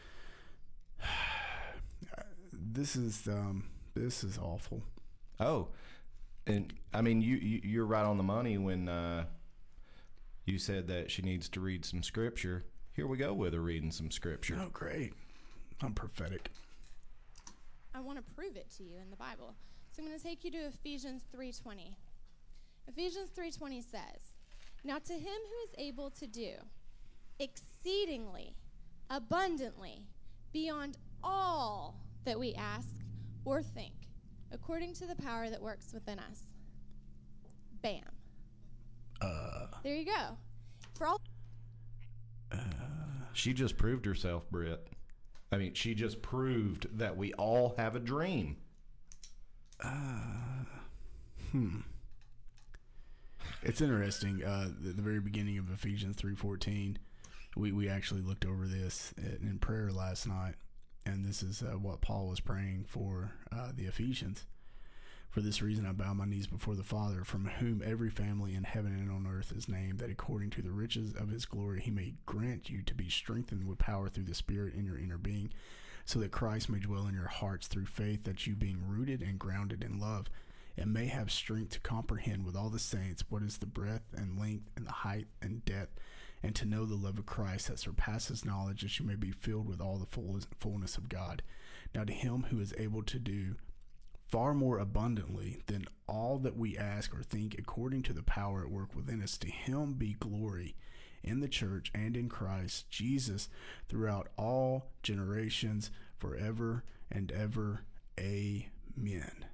this is um, this is awful. Oh, and I mean, you, you you're right on the money when uh, you said that she needs to read some scripture. Here we go with her reading some scripture. Oh, great! I'm prophetic. I want to prove it to you in the Bible. So I'm going to take you to Ephesians three twenty. Ephesians three twenty says, "Now to him who is able to do exceedingly, abundantly, beyond all that we ask or think, according to the power that works within us." Bam. Uh. There you go. For all. Uh, she just proved herself, Britt. I mean, she just proved that we all have a dream. Uh, hmm. It's interesting. Uh, the, the very beginning of Ephesians three fourteen, we, we actually looked over this in prayer last night, and this is uh, what Paul was praying for uh, the Ephesians. "For this reason I bow my knees before the Father, from whom every family in heaven and on earth is named, that according to the riches of his glory he may grant you to be strengthened with power through the Spirit in your inner being, so that Christ may dwell in your hearts through faith, that you being rooted and grounded in love, and may have strength to comprehend with all the saints what is the breadth and length and the height and depth, and to know the love of Christ that surpasses knowledge, that you may be filled with all the fullness of God. Now to him who is able to do far more abundantly than all that we ask or think, according to the power at work within us, to him be glory in the church and in Christ Jesus throughout all generations, forever and ever. Amen.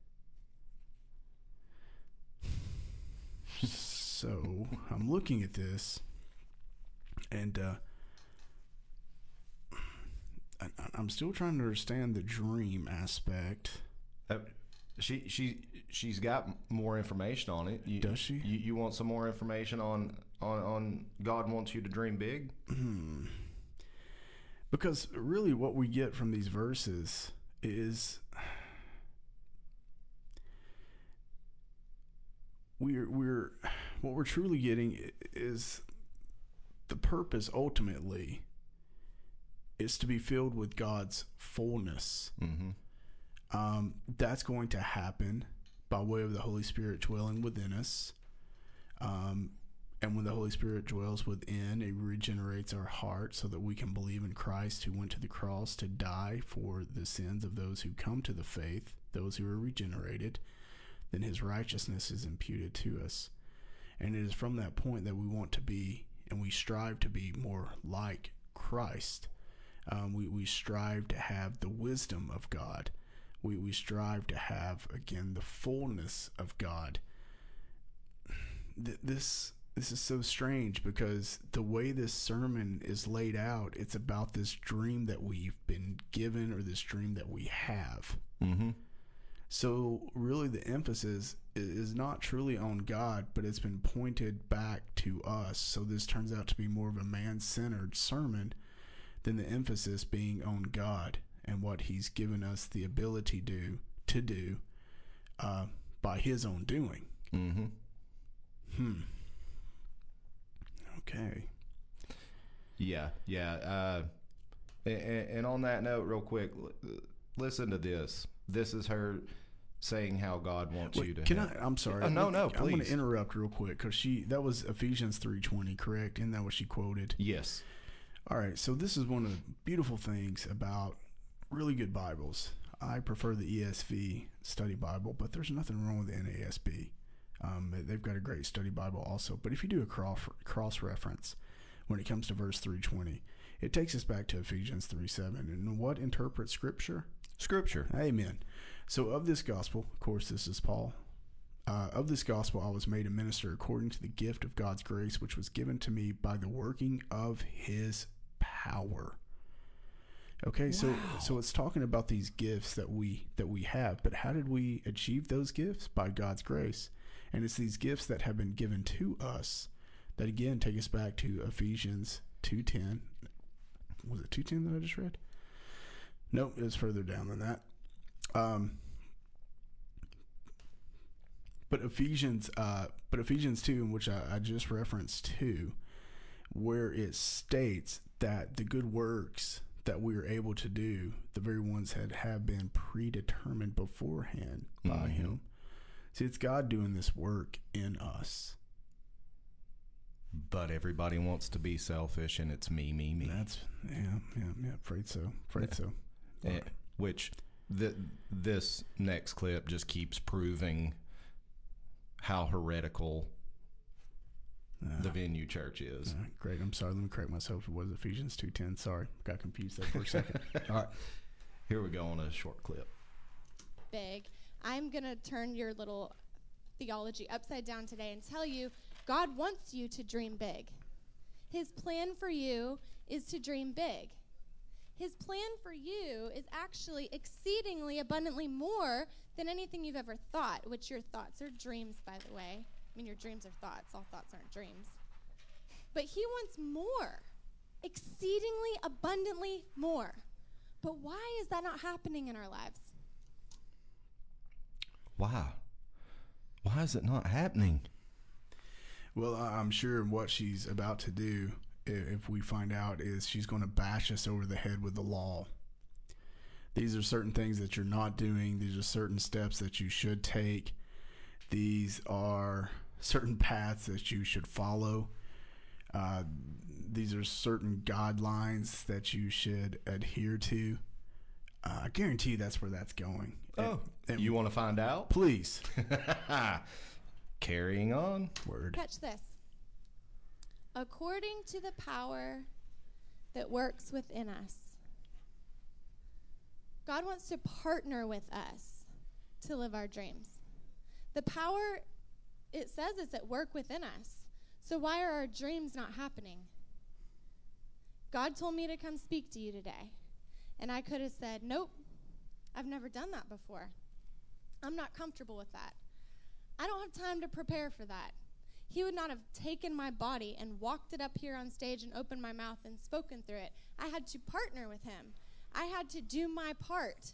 So I'm looking at this, and uh, I, I'm still trying to understand the dream aspect. Uh, she she she's got more information on it. You, Does she? You, you want some more information on on on God wants you to dream big? Hmm. Because really, what we get from these verses is we're we're what we're truly getting is the purpose ultimately is to be filled with God's fullness. Mm-hmm. Um, that's going to happen by way of the Holy Spirit dwelling within us. Um, and when the Holy Spirit dwells within, it regenerates our heart so that we can believe in Christ, who went to the cross to die for the sins of those who come to the faith, those who are regenerated. Then his righteousness is imputed to us. And it is from that point that we want to be, and we strive to be more like Christ. Um, we, we strive to have the wisdom of God. We, we strive to have, again, the fullness of God. Th- this this is so strange because the way this sermon is laid out, it's about this dream that we've been given or this dream that we have. Mm-hmm. So really the emphasis is not truly on God, but it's been pointed back to us. So this turns out to be more of a man-centered sermon than the emphasis being on God and what he's given us the ability do, to do uh, by his own doing. Mm-hmm. Hmm. Okay. Yeah, yeah. Uh, and, and on that note, real quick, l- listen to this. This is her saying how God wants Wait, you to. Can have. I? I'm sorry. Oh, no, no, I'm going please. to interrupt real quick because she that was Ephesians three twenty, correct? Isn't that what she quoted? Yes. All right. So this is one of the beautiful things about really good Bibles. I prefer the E S V study Bible, but there's nothing wrong with the N A S B. Um, they've got a great study Bible also. But if you do a cross cross reference when it comes to verse three twenty, it takes us back to Ephesians three seven. And what interprets Scripture? Scripture. Amen. So of this gospel, of course, this is Paul. Uh, of this gospel, I was made a minister according to the gift of God's grace, which was given to me by the working of his power. Okay, wow. so so it's talking about these gifts that we that we have, but how did we achieve those gifts? By God's grace. And it's these gifts that have been given to us that again take us back to Ephesians two ten. Was it two ten that I just read? Nope, it was further down than that. Um, but Ephesians, uh, but Ephesians two, in which I, I just referenced to, where it states that the good works that we are able to do, the very ones that have been predetermined beforehand by mm-hmm. him. See, it's God doing this work in us. But everybody wants to be selfish, and it's me, me, me. That's yeah, yeah, yeah. Afraid so. Afraid so. Yeah. Which th- this next clip just keeps proving how heretical uh, the Venue Church is. Uh, great. I'm sorry. Let me correct myself. It was Ephesians two ten. Sorry, got confused there for a second. All right, here we go on a short clip. Big. I'm gonna turn your little theology upside down today and tell you God wants you to dream big. His plan for you is to dream big. His plan for you is actually exceedingly abundantly more than anything you've ever thought, which your thoughts are dreams, by the way. I mean, your dreams are thoughts. All thoughts aren't dreams. But he wants more, exceedingly abundantly more. But why is that not happening in our lives? Why? Why is it not happening? Well, I'm sure what she's about to do, if we find out, is she's going to bash us over the head with the law. These are certain things that you're not doing. These are certain steps that you should take. These are certain paths that you should follow. Uh, these are certain guidelines that you should adhere to. Uh, I guarantee you that's where that's going. Oh, and, and you want to find out? Please. Carrying on. Word. Catch this. according to the power that works within us. God wants to partner with us to live our dreams. The power, it says it's at work within us. So why are our dreams not happening? God told me to come speak to you today. And I could have said, nope, I've never done that before. I'm not comfortable with that. I don't have time to prepare for that. He would not have taken my body and walked it up here on stage and opened my mouth and spoken through it. I had to partner with him. I had to do my part.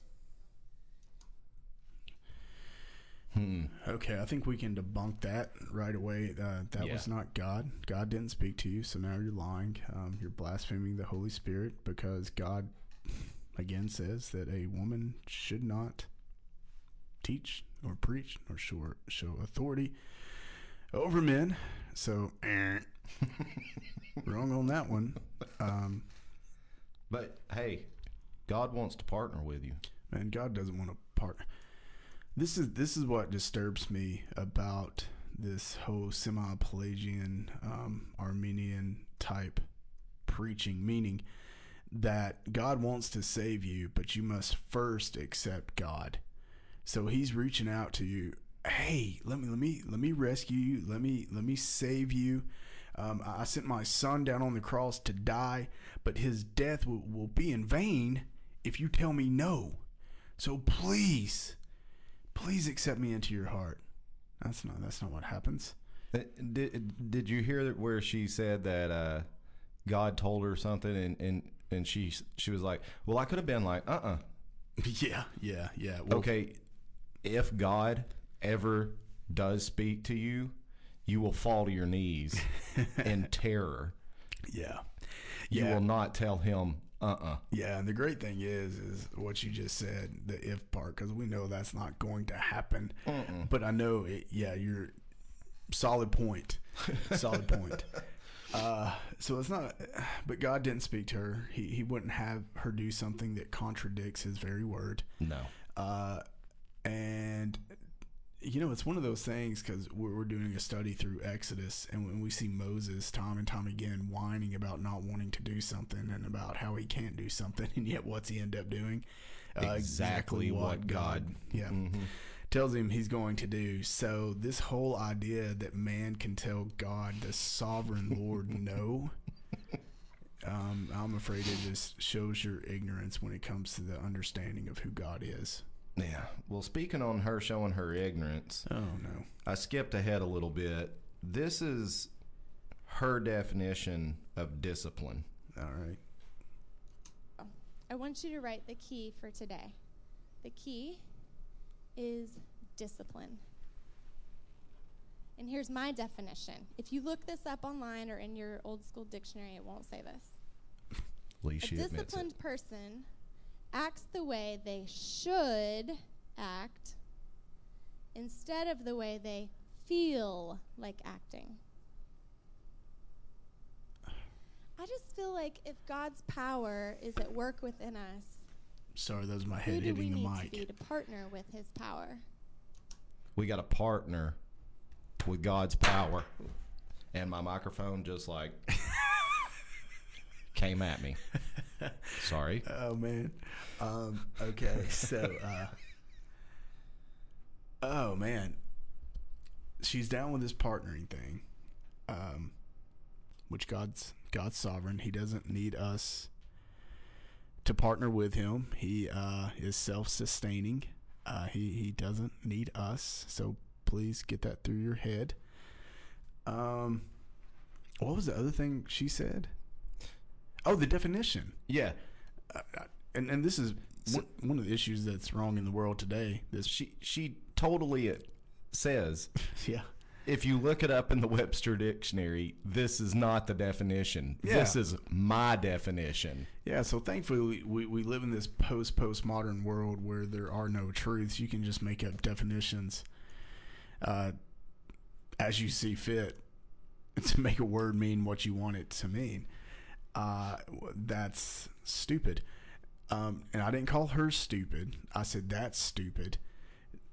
Hmm. Okay, I think we can debunk that right away. Uh, that Yeah. was not God. God didn't speak to you, so now you're lying. Um, you're blaspheming the Holy Spirit because God, again, says that a woman should not teach or preach or show, show authority over men. So, eh, wrong on that one. Um, But hey, God wants to partner with you. Man, God doesn't want to partner. This is this is what disturbs me about this whole semi-Pelagian, um, Armenian type preaching, meaning that God wants to save you, but you must first accept God. So He's reaching out to you. Hey, let me let me let me rescue you. Let me let me save you. Um, I sent my son down on the cross to die, but his death will, will be in vain if you tell me no. So please, please accept me into your heart. That's not that's not what happens. Did, did you hear where she said that uh, God told her something and, and, and she she was like, well, I could have been like, uh-uh. Yeah, yeah, yeah. Well, Okay, if God ever does speak to you, you will fall to your knees in terror. Yeah. You Yeah. will not tell him, uh-uh. Yeah, and the great thing is, is what you just said, the if part, because we know that's not going to happen. Mm-mm. But I know, it, yeah, you're solid point, solid point. Uh, so it's not, but God didn't speak to her. He he wouldn't have her do something that contradicts His very word. No. Uh, and you know, it's one of those things because we're, we're doing a study through Exodus, and when we see Moses time and time again whining about not wanting to do something and about how he can't do something, and yet what's he end up doing? Uh, Exactly what God- yeah, Mhm. tells him he's going to do. So this whole idea that man can tell God, the sovereign Lord, no, um, I'm afraid it just shows your ignorance when it comes to the understanding of who God is. Yeah. Well, speaking on her showing her ignorance, Oh, no. I skipped ahead a little bit. This is her definition of discipline. All right. I want you to write the key for today. The key is discipline. And here's my definition. If you look this up online or in your old school dictionary, it won't say this. At least A she admits disciplined it. person acts the way they should act instead of the way they feel like acting. I just feel like if God's power is at work within us, Sorry, that was my who head do we hitting the need to be mic. to partner with His power? We got a partner with God's power. And my microphone just like came at me. Sorry. Oh, man. Um, okay, so, uh, oh, man. She's down with this partnering thing, um, which God's God's sovereign. He doesn't need us to partner with Him. He uh, is self-sustaining. Uh, he, he doesn't need us, so please get that through your head. Um, what was the other thing she said? Oh, the definition. Yeah. Uh, and and this is one, one of the issues that's wrong in the world today. This She she totally it says, yeah. if you look it up in the Webster Dictionary, this is not the definition. Yeah. This is my definition. Yeah, so thankfully we, we live in this post-postmodern world where there are no truths. You can just make up definitions uh, as you see fit to make a word mean what you want it to mean. Uh, that's stupid. Um, and I didn't call her stupid. I said that's stupid.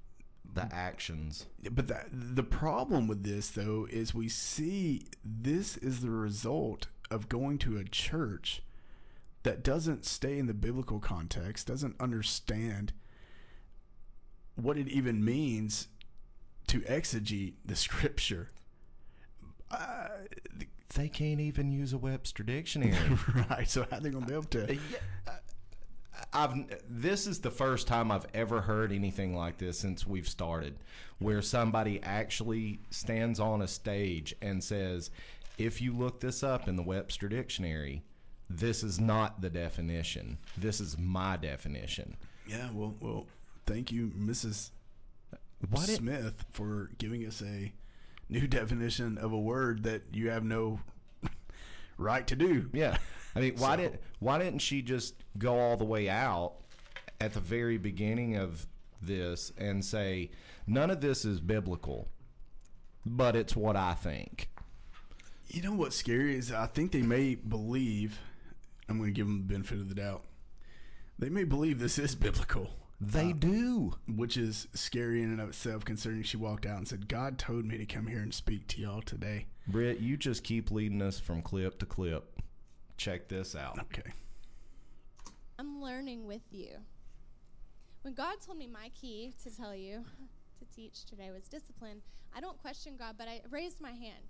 the actions. But that, the problem with this, though, is we see this is the result of going to a church that doesn't stay in the biblical context, doesn't understand what it even means to exegete the scripture. Uh, they can't even use a Webster dictionary. Right, so how are they going to be able to... I've this is the first time I've ever heard anything like this since we've started, where somebody actually stands on a stage and says, if you look this up in the Webster dictionary, this is not the definition. This is my definition. Yeah, well, well, thank you, Missus What Smith, it, for giving us a new definition of a word that you have no right to do. Yeah. I mean, why so. did why didn't she just go all the way out at the very beginning of this and say, none of this is biblical, but it's what I think? You know what's scary is I think they may believe, I'm going to give them the benefit of the doubt, they may believe this is biblical. They uh, do. Which is scary in and of itself, considering she walked out and said, God told me to come here and speak to y'all today. Britt, you just keep leading us from clip to clip. Check this out. Okay. I'm learning with you. When God told me my key to tell you to teach today was discipline, I don't question God, but I raised my hand.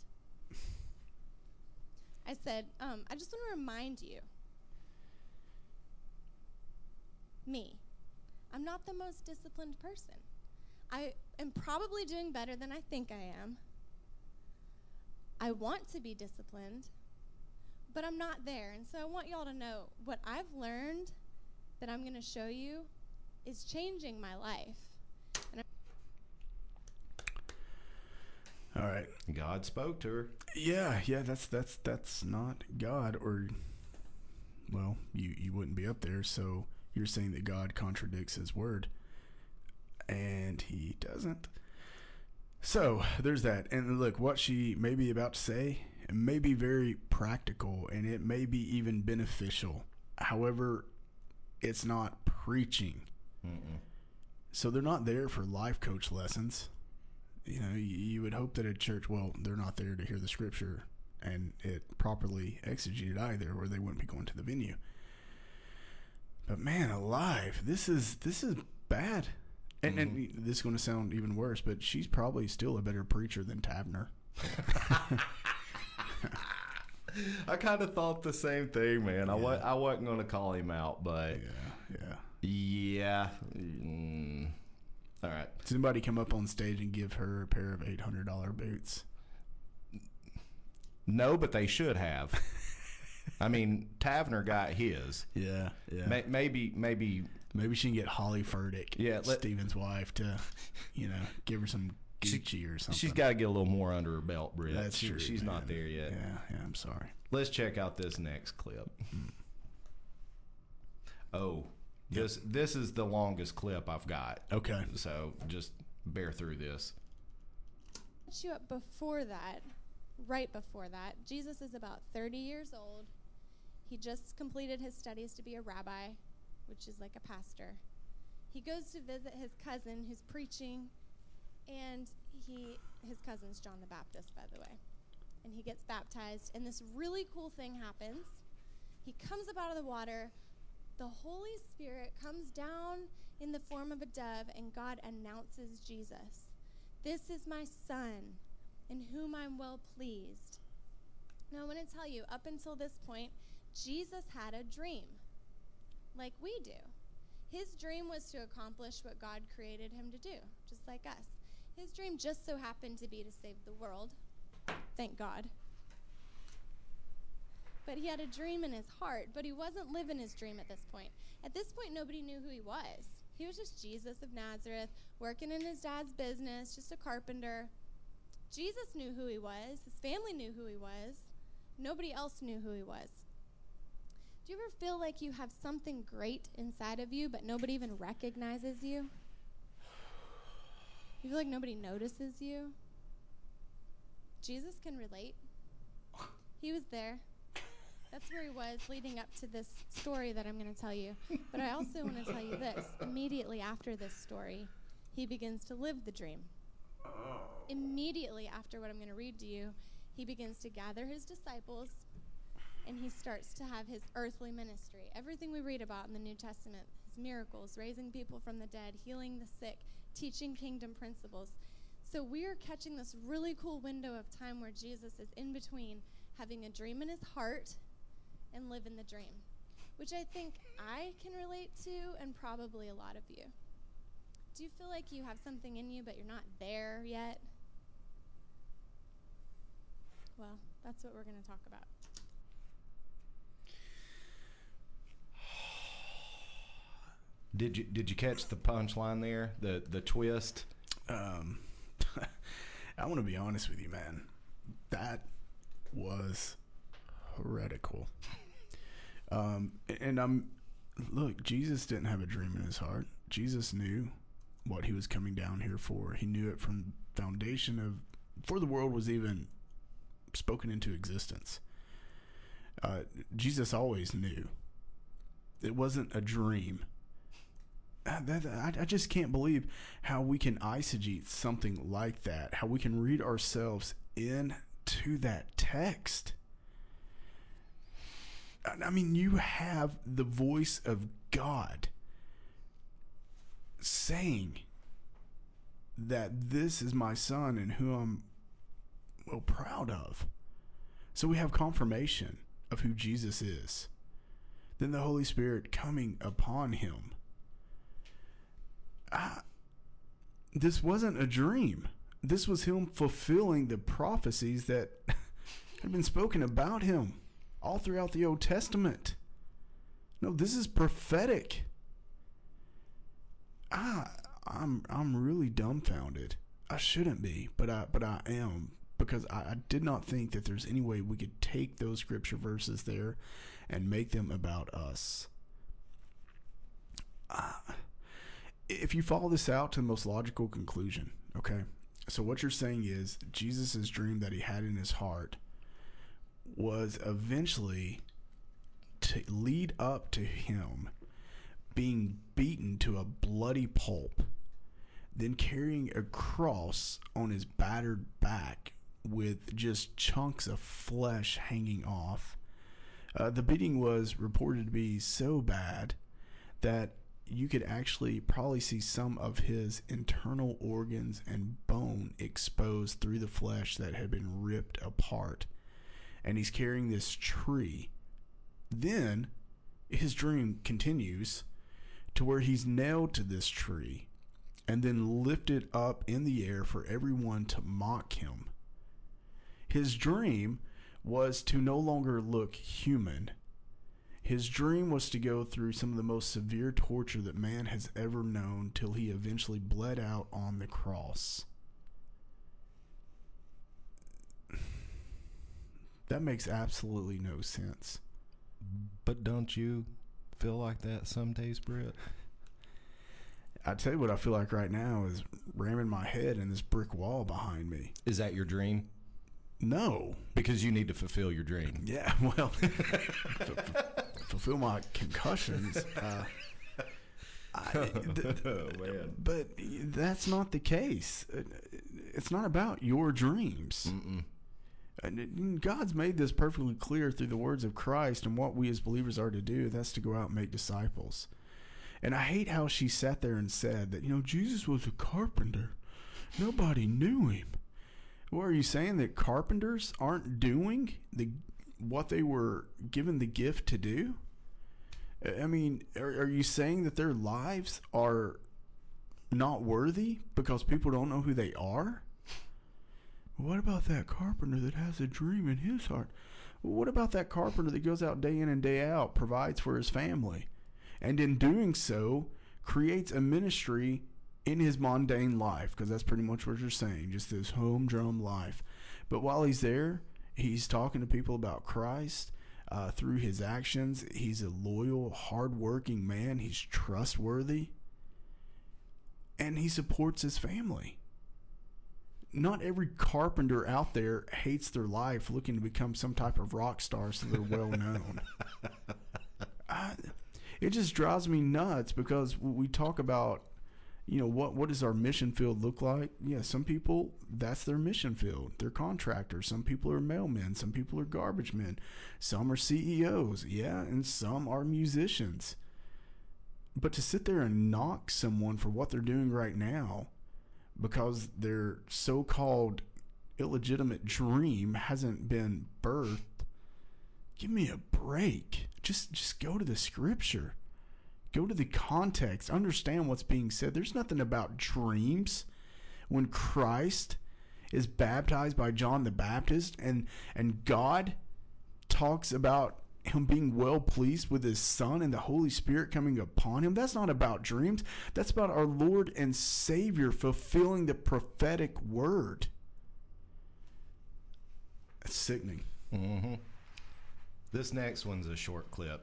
I said, um, I just want to remind you, me, I'm not the most disciplined person. I am probably doing better than I think I am. I want to be disciplined, but I'm not there. And so I want y'all to know what I've learned that I'm going to show you is changing my life. And All right. God spoke to her. Yeah, yeah, that's that's that's not God, or well, you you wouldn't be up there, so you're saying that God contradicts his word, and he doesn't. So there's that. And look, what she may be about to say may be very practical, and it may be even beneficial. However, it's not preaching. Mm-mm. So they're not there for life coach lessons. You know, you, you would hope that a church, well, they're not there to hear the scripture and it properly exegeted either, or they wouldn't be going to the venue. But man alive, this is this is bad. And, mm-hmm. and this is going to sound even worse, but she's probably still a better preacher than Tavner. I kind of thought the same thing, man. Yeah. I, wa- I wasn't going to call him out, but yeah, yeah, yeah. Mm. All right. Does anybody come up on stage and give her a pair of eight hundred dollars boots? No, but they should have. I mean, Tavner got his. Yeah, yeah. May- maybe, maybe, maybe she can get Holly Furtick, yeah, let, Stephen's wife, to, you know, give her some Gucci she, or something. She's got to get a little more under her belt, Britt. That's she, true. She's man. not there yet. Yeah, yeah. I'm sorry. Let's check out this next clip. Oh, yep. this this is the longest clip I've got. Okay. So just bear through this. You up before that, right before that, Jesus is about thirty years old. He just completed his studies to be a rabbi, which is like a pastor. He goes to visit his cousin who's preaching, and he his cousin's John the Baptist, by the way. And he gets baptized, and this really cool thing happens. He comes up out of the water. The Holy Spirit comes down in the form of a dove, and God announces Jesus. This is my son, in whom I'm well pleased. Now, I want to tell you, up until this point, Jesus had a dream, like we do. His dream was to accomplish what God created him to do, just like us. His dream just so happened to be to save the world. Thank God. But he had a dream in his heart, but he wasn't living his dream at this point. At this point, nobody knew who he was. He was just Jesus of Nazareth, working in his dad's business, just a carpenter. Jesus knew who he was. His family knew who he was. Nobody else knew who he was. Do you ever feel like you have something great inside of you, but nobody even recognizes you? You feel like nobody notices you? Jesus can relate. He was there. That's where he was leading up to this story that I'm going to tell you. But I also want to tell you this. Immediately after this story, he begins to live the dream. Oh. Immediately after what I'm going to read to you, he begins to gather his disciples, and he starts to have his earthly ministry. Everything we read about in the New Testament, his miracles, raising people from the dead, healing the sick, teaching kingdom principles. So we are catching this really cool window of time where Jesus is in between having a dream in his heart and living the dream, which I think I can relate to, and probably a lot of you. Do you feel like you have something in you, but you're not there yet? Well, that's what we're going to talk about. Did you did you catch the punchline there? The the twist? Um, I want to be honest with you, man. That was heretical. Um, and I'm look. Jesus didn't have a dream in his heart. Jesus knew what he was coming down here for. He knew it from the foundation of before the world was even spoken into existence. Uh, Jesus always knew. It wasn't a dream. Uh, that, I, I just can't believe how we can eisegete something like that, how we can read ourselves into that text. I, I mean, you have the voice of God saying that this is my son and who I'm well proud of. So we have confirmation of who Jesus is. Then the Holy Spirit coming upon him. I, this wasn't a dream. This was him fulfilling the prophecies that had been spoken about him all throughout the Old Testament. No, this is prophetic. I, I'm I'm really dumbfounded. I shouldn't be, but I but I am, because I, I did not think that there's any way we could take those scripture verses there and make them about us. Uh, if you follow this out to the most logical conclusion, okay? So what you're saying is Jesus' dream that he had in his heart was eventually to lead up to him being beaten to a bloody pulp, then carrying a cross on his battered back with just chunks of flesh hanging off. Uh, the beating was reported to be so bad that you could actually probably see some of his internal organs and bone exposed through the flesh that had been ripped apart. And he's carrying this tree. Then his dream continues to where he's nailed to this tree and then lifted up in the air for everyone to mock him. His dream was to no longer look human. His dream was to go through some of the most severe torture that man has ever known till he eventually bled out on the cross. That makes absolutely no sense. But don't you feel like that some days, Brett? I tell you what I feel like right now is ramming my head in this brick wall behind me. Is that your dream? No. Because you need to fulfill your dream. Yeah, well, f- f- fulfill my concussions. Uh, I, th- oh, man. But that's not the case. It's not about your dreams. Mm-mm. God's made this perfectly clear through the words of Christ, and what we as believers are to do, that's to go out and make disciples. And I hate how she sat there and said that, you know, Jesus was a carpenter. Nobody knew him. Well, are you saying that carpenters aren't doing the what they were given the gift to do? I mean, are, are you saying that their lives are not worthy because people don't know who they are? What about that carpenter that has a dream in his heart? What about that carpenter that goes out day in and day out, provides for his family, and in doing so creates a ministry in his mundane life? Because that's pretty much what you're saying, just this humdrum life. But while he's there, he's talking to people about Christ uh, through his actions. He's a loyal, hardworking man. He's trustworthy. And he supports his family. Not every carpenter out there hates their life looking to become some type of rock star so they're well known. I, it just drives me nuts because we talk about, You know, what, what does our mission field look like? Yeah, some people, that's their mission field. They're contractors. Some people are mailmen. Some people are garbage men. Some are C E Os. Yeah, and some are musicians. But to sit there and knock someone for what they're doing right now because their so-called illegitimate dream hasn't been birthed, give me a break. Just just go to the scripture. Go to the context. Understand what's being said. There's nothing about dreams. When Christ is baptized by John the Baptist and, and God talks about him being well pleased with his Son and the Holy Spirit coming upon him, that's not about dreams. That's about our Lord and Savior fulfilling the prophetic word. That's sickening. Mm-hmm. This next one's a short clip.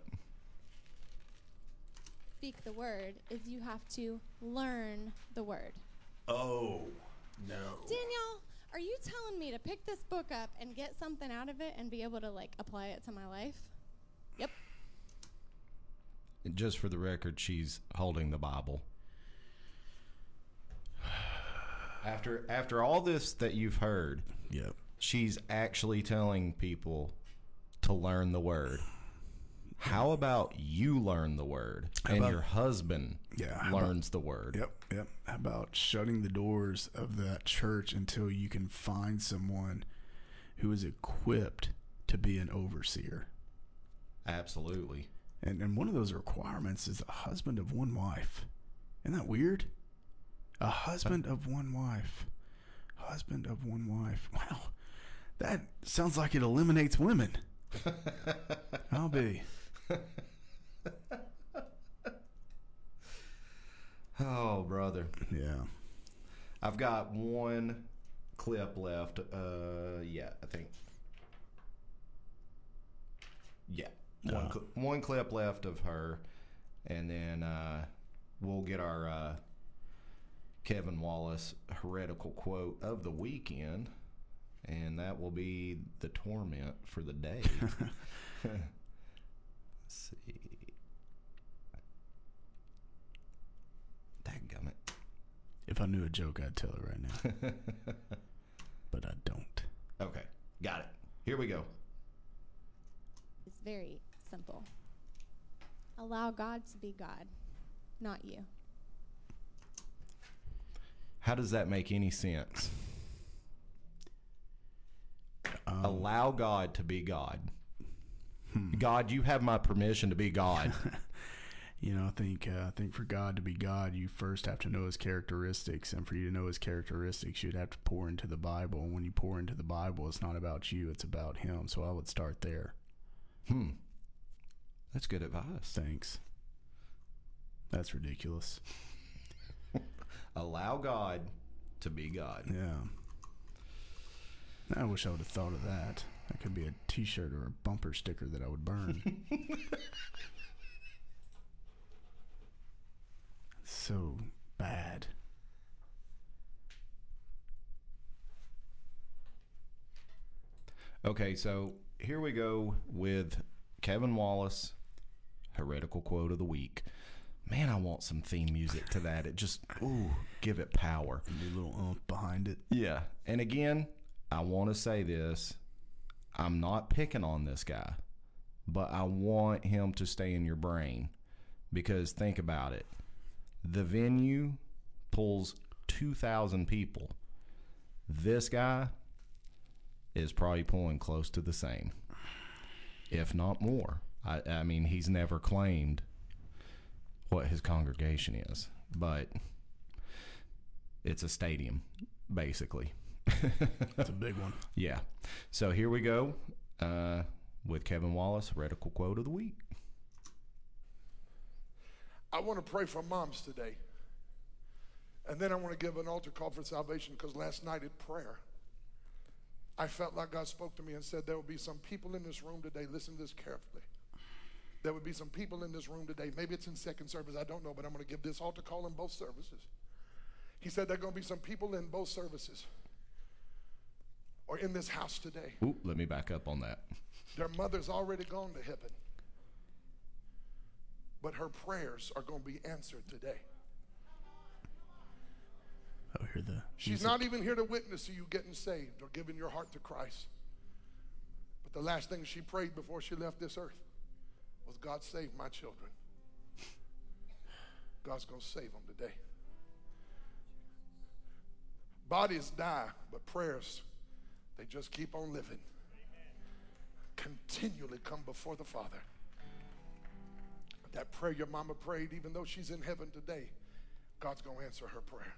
Speak the word is you have to learn the word. Oh, no. Daniel, are you telling me to pick this book up and get something out of it and be able to, like, apply it to my life? Yep. And just for the record, she's holding the Bible. After after all this that you've heard, yep, she's actually telling people to learn the word. How about you learn the word How and about, your husband yeah, learns about, the word? Yep, yep. How about shutting the doors of that church until you can find someone who is equipped to be an overseer? Absolutely. And and one of those requirements is a husband of one wife. Isn't that weird? A husband of one wife. Husband of one wife. Wow. That sounds like it eliminates women. I'll be. Oh, brother. Yeah. I've got one clip left. Uh, yeah, I think. Yeah. One, Uh. cl- one clip left of her, and then uh, we'll get our uh, Kevin Wallace heretical quote of the weekend, and that will be the torment for the day. Let's see. Dadgummit. If I knew a joke, I'd tell it right now. But I don't. Okay, got it. Here we go. It's very simple. Allow God to be God, not you. How does that make any sense? Um, Allow God to be God. Hmm. God, you have my permission to be God. You know, I think uh, I think for God to be God, you first have to know his characteristics, and for you to know his characteristics, you'd have to pour into the Bible. And when you pour into the Bible, it's not about you; it's about him. So I would start there. Hmm. That's good advice. Thanks. That's ridiculous. Allow God to be God. Yeah. I wish I would have thought of that. That could be a T-shirt or a bumper sticker that I would burn. So bad. Okay, so here we go with Kevin Wallace, heretical quote of the week. Man, I want some theme music to that. It just, ooh, give it power. And a little umph behind it. Yeah. And again, I want to say this. I'm not picking on this guy, but I want him to stay in your brain, because think about it. The venue pulls two thousand people. This guy is probably pulling close to the same, if not more. I, I mean, he's never claimed what his congregation is, but it's a stadium, basically. That's a big one. Yeah. So here we go uh, with Kevin Wallace, heretical quote of the week. I want to pray for moms today. And then I want to give an altar call for salvation, because last night at prayer, I felt like God spoke to me and said there will be some people in this room today, listen to this carefully. There would be some people in this room today, maybe it's in second service, I don't know, but I'm going to give this altar call in both services. He said there are going to be some people in both services or in this house today. Ooh, let me back up on that. Their mother's already gone to heaven, but her prayers are going to be answered today. hear the She's music. not even here to witness to you getting saved or giving your heart to Christ. But the last thing she prayed before she left this earth was, God, save my children. God's going to save them today. Bodies die, but prayers, they just keep on living. Continually come before the Father. That prayer your mama prayed, even though she's in heaven today, God's going to answer her prayer.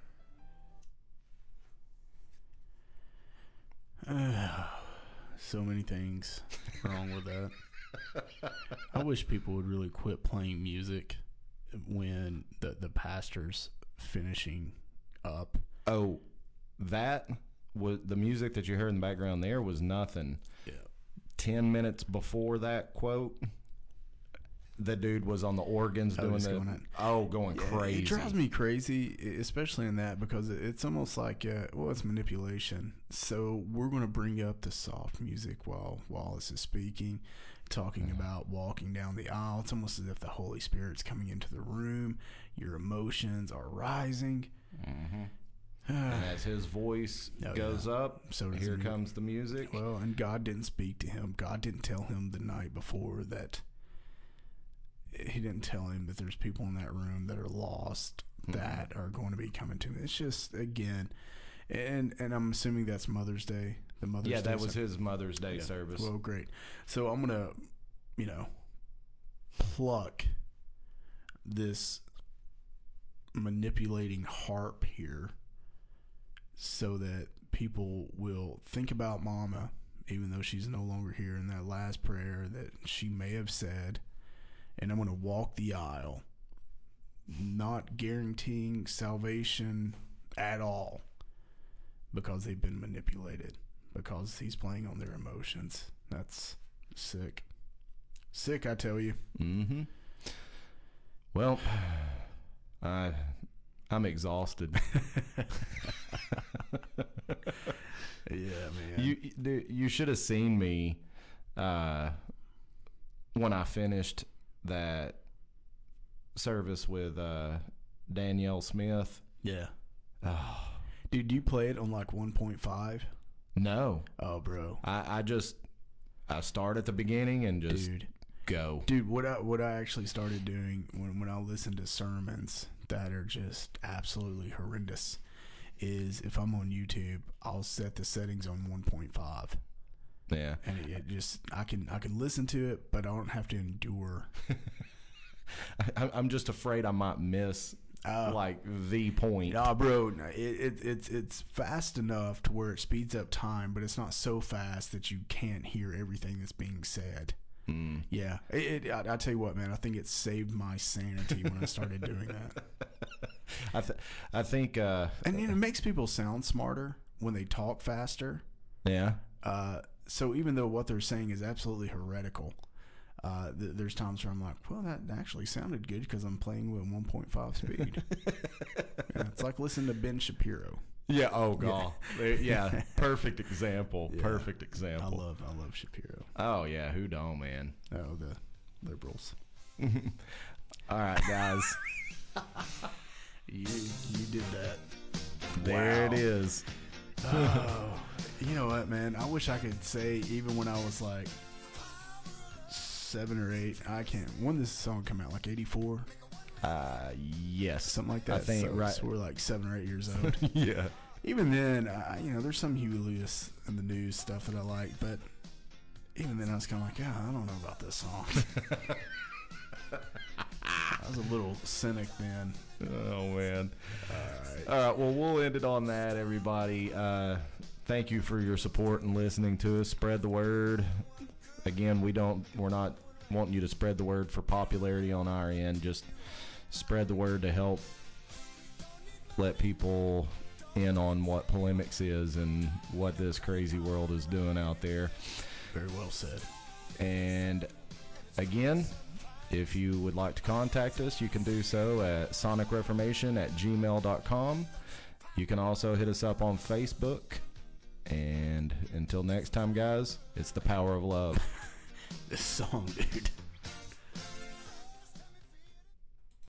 Uh, so many things wrong with that. I wish people would really quit playing music when the, the pastor's finishing up. Oh, that was the music that you heard in the background there was nothing. Yeah. Ten minutes before that quote, the dude was on the organs Oh, doing he's the going in. oh going Yeah, crazy. It drives me crazy, especially in that, because it- it's almost like uh, well, it's manipulation. So we're going to bring up the soft music while Wallace is speaking, talking Mm-hmm. about walking down the aisle. It's almost as if the Holy Spirit's coming into the room. Your emotions are rising. Mm-hmm. And as his voice Oh, goes yeah. up, So does here the- comes the music. Well, and God didn't speak to him. God didn't tell him the night before that. He didn't tell him that there's people in that room that are lost that are going to be coming to him. It's just, again, and and I'm assuming that's Mother's Day. The Mother's Yeah, Day that was ser- his Mother's Day Yeah. service. Well, great. So I'm gonna, you know, pluck this manipulating harp here, so that people will think about Mama, even though she's no longer here, in that last prayer that she may have said. And I'm going to walk the aisle, not guaranteeing salvation at all, because they've been manipulated, because he's playing on their emotions. That's sick. Sick, I tell you. Mm-hmm. Well, I, I'm exhausted. Yeah, man. You dude, you should have seen me uh, when I finished that service with uh, Danielle Smith. Yeah. Oh, Dude, you play it on like one point five? no, Oh, bro. I, I just I start at the beginning and just Dude. go. Dude, what I what I actually started doing when, when I listen to sermons that are just absolutely horrendous is, if I'm on YouTube, I'll set the settings on one point five. Yeah, And it, it just I can I can listen to it, but I don't have to endure. I, I'm just afraid I might miss Oh. like the point. Nah, bro, no, it, it it's it's fast enough to where it speeds up time, but it's not so fast that you can't hear everything that's being said. Mm. Yeah, it, it, I, I tell you what, man, I think it saved my sanity when I started doing that. I th- I think uh, And you know, it makes people sound smarter when they talk faster. yeah. Uh, so even though what they're saying is absolutely heretical, uh, th- there's times where I'm like, well, that actually sounded good because I'm playing with one point five speed. Yeah, it's like listening to Ben Shapiro. Yeah. Oh God. Yeah. yeah. Perfect example. Yeah. Perfect I example. love, I love Shapiro. Oh yeah. Who don't, man? Oh, the liberals. All right, guys. You you did that. There Wow. it is. Oh, you know what, man? I wish I could say, even when I was like seven or eight, I can't. When did this song come out? Like eighty-four, Uh, yes. something like that. I think so, right. so we're like seven or eight years old. yeah. Even then, I, you know, there's some Huey Lewis in the news stuff that I like, but even then, I was kind of like, yeah, I don't know about this song. I was a little cynic then. Oh man. All right. All right. Well, we'll end it on that, everybody. Uh, thank you for your support and listening to us. Spread the word. Again, we don't. We're not wanting you to spread the word for popularity on our end. Just spread the word to help let people in on what polemics is and what this crazy world is doing out there. Very well said. And again, if you would like to contact us, you can do so at sonic reformation at gmail dot com. You can also hit us up on Facebook. And until next time, guys, it's the power of love. This song, dude.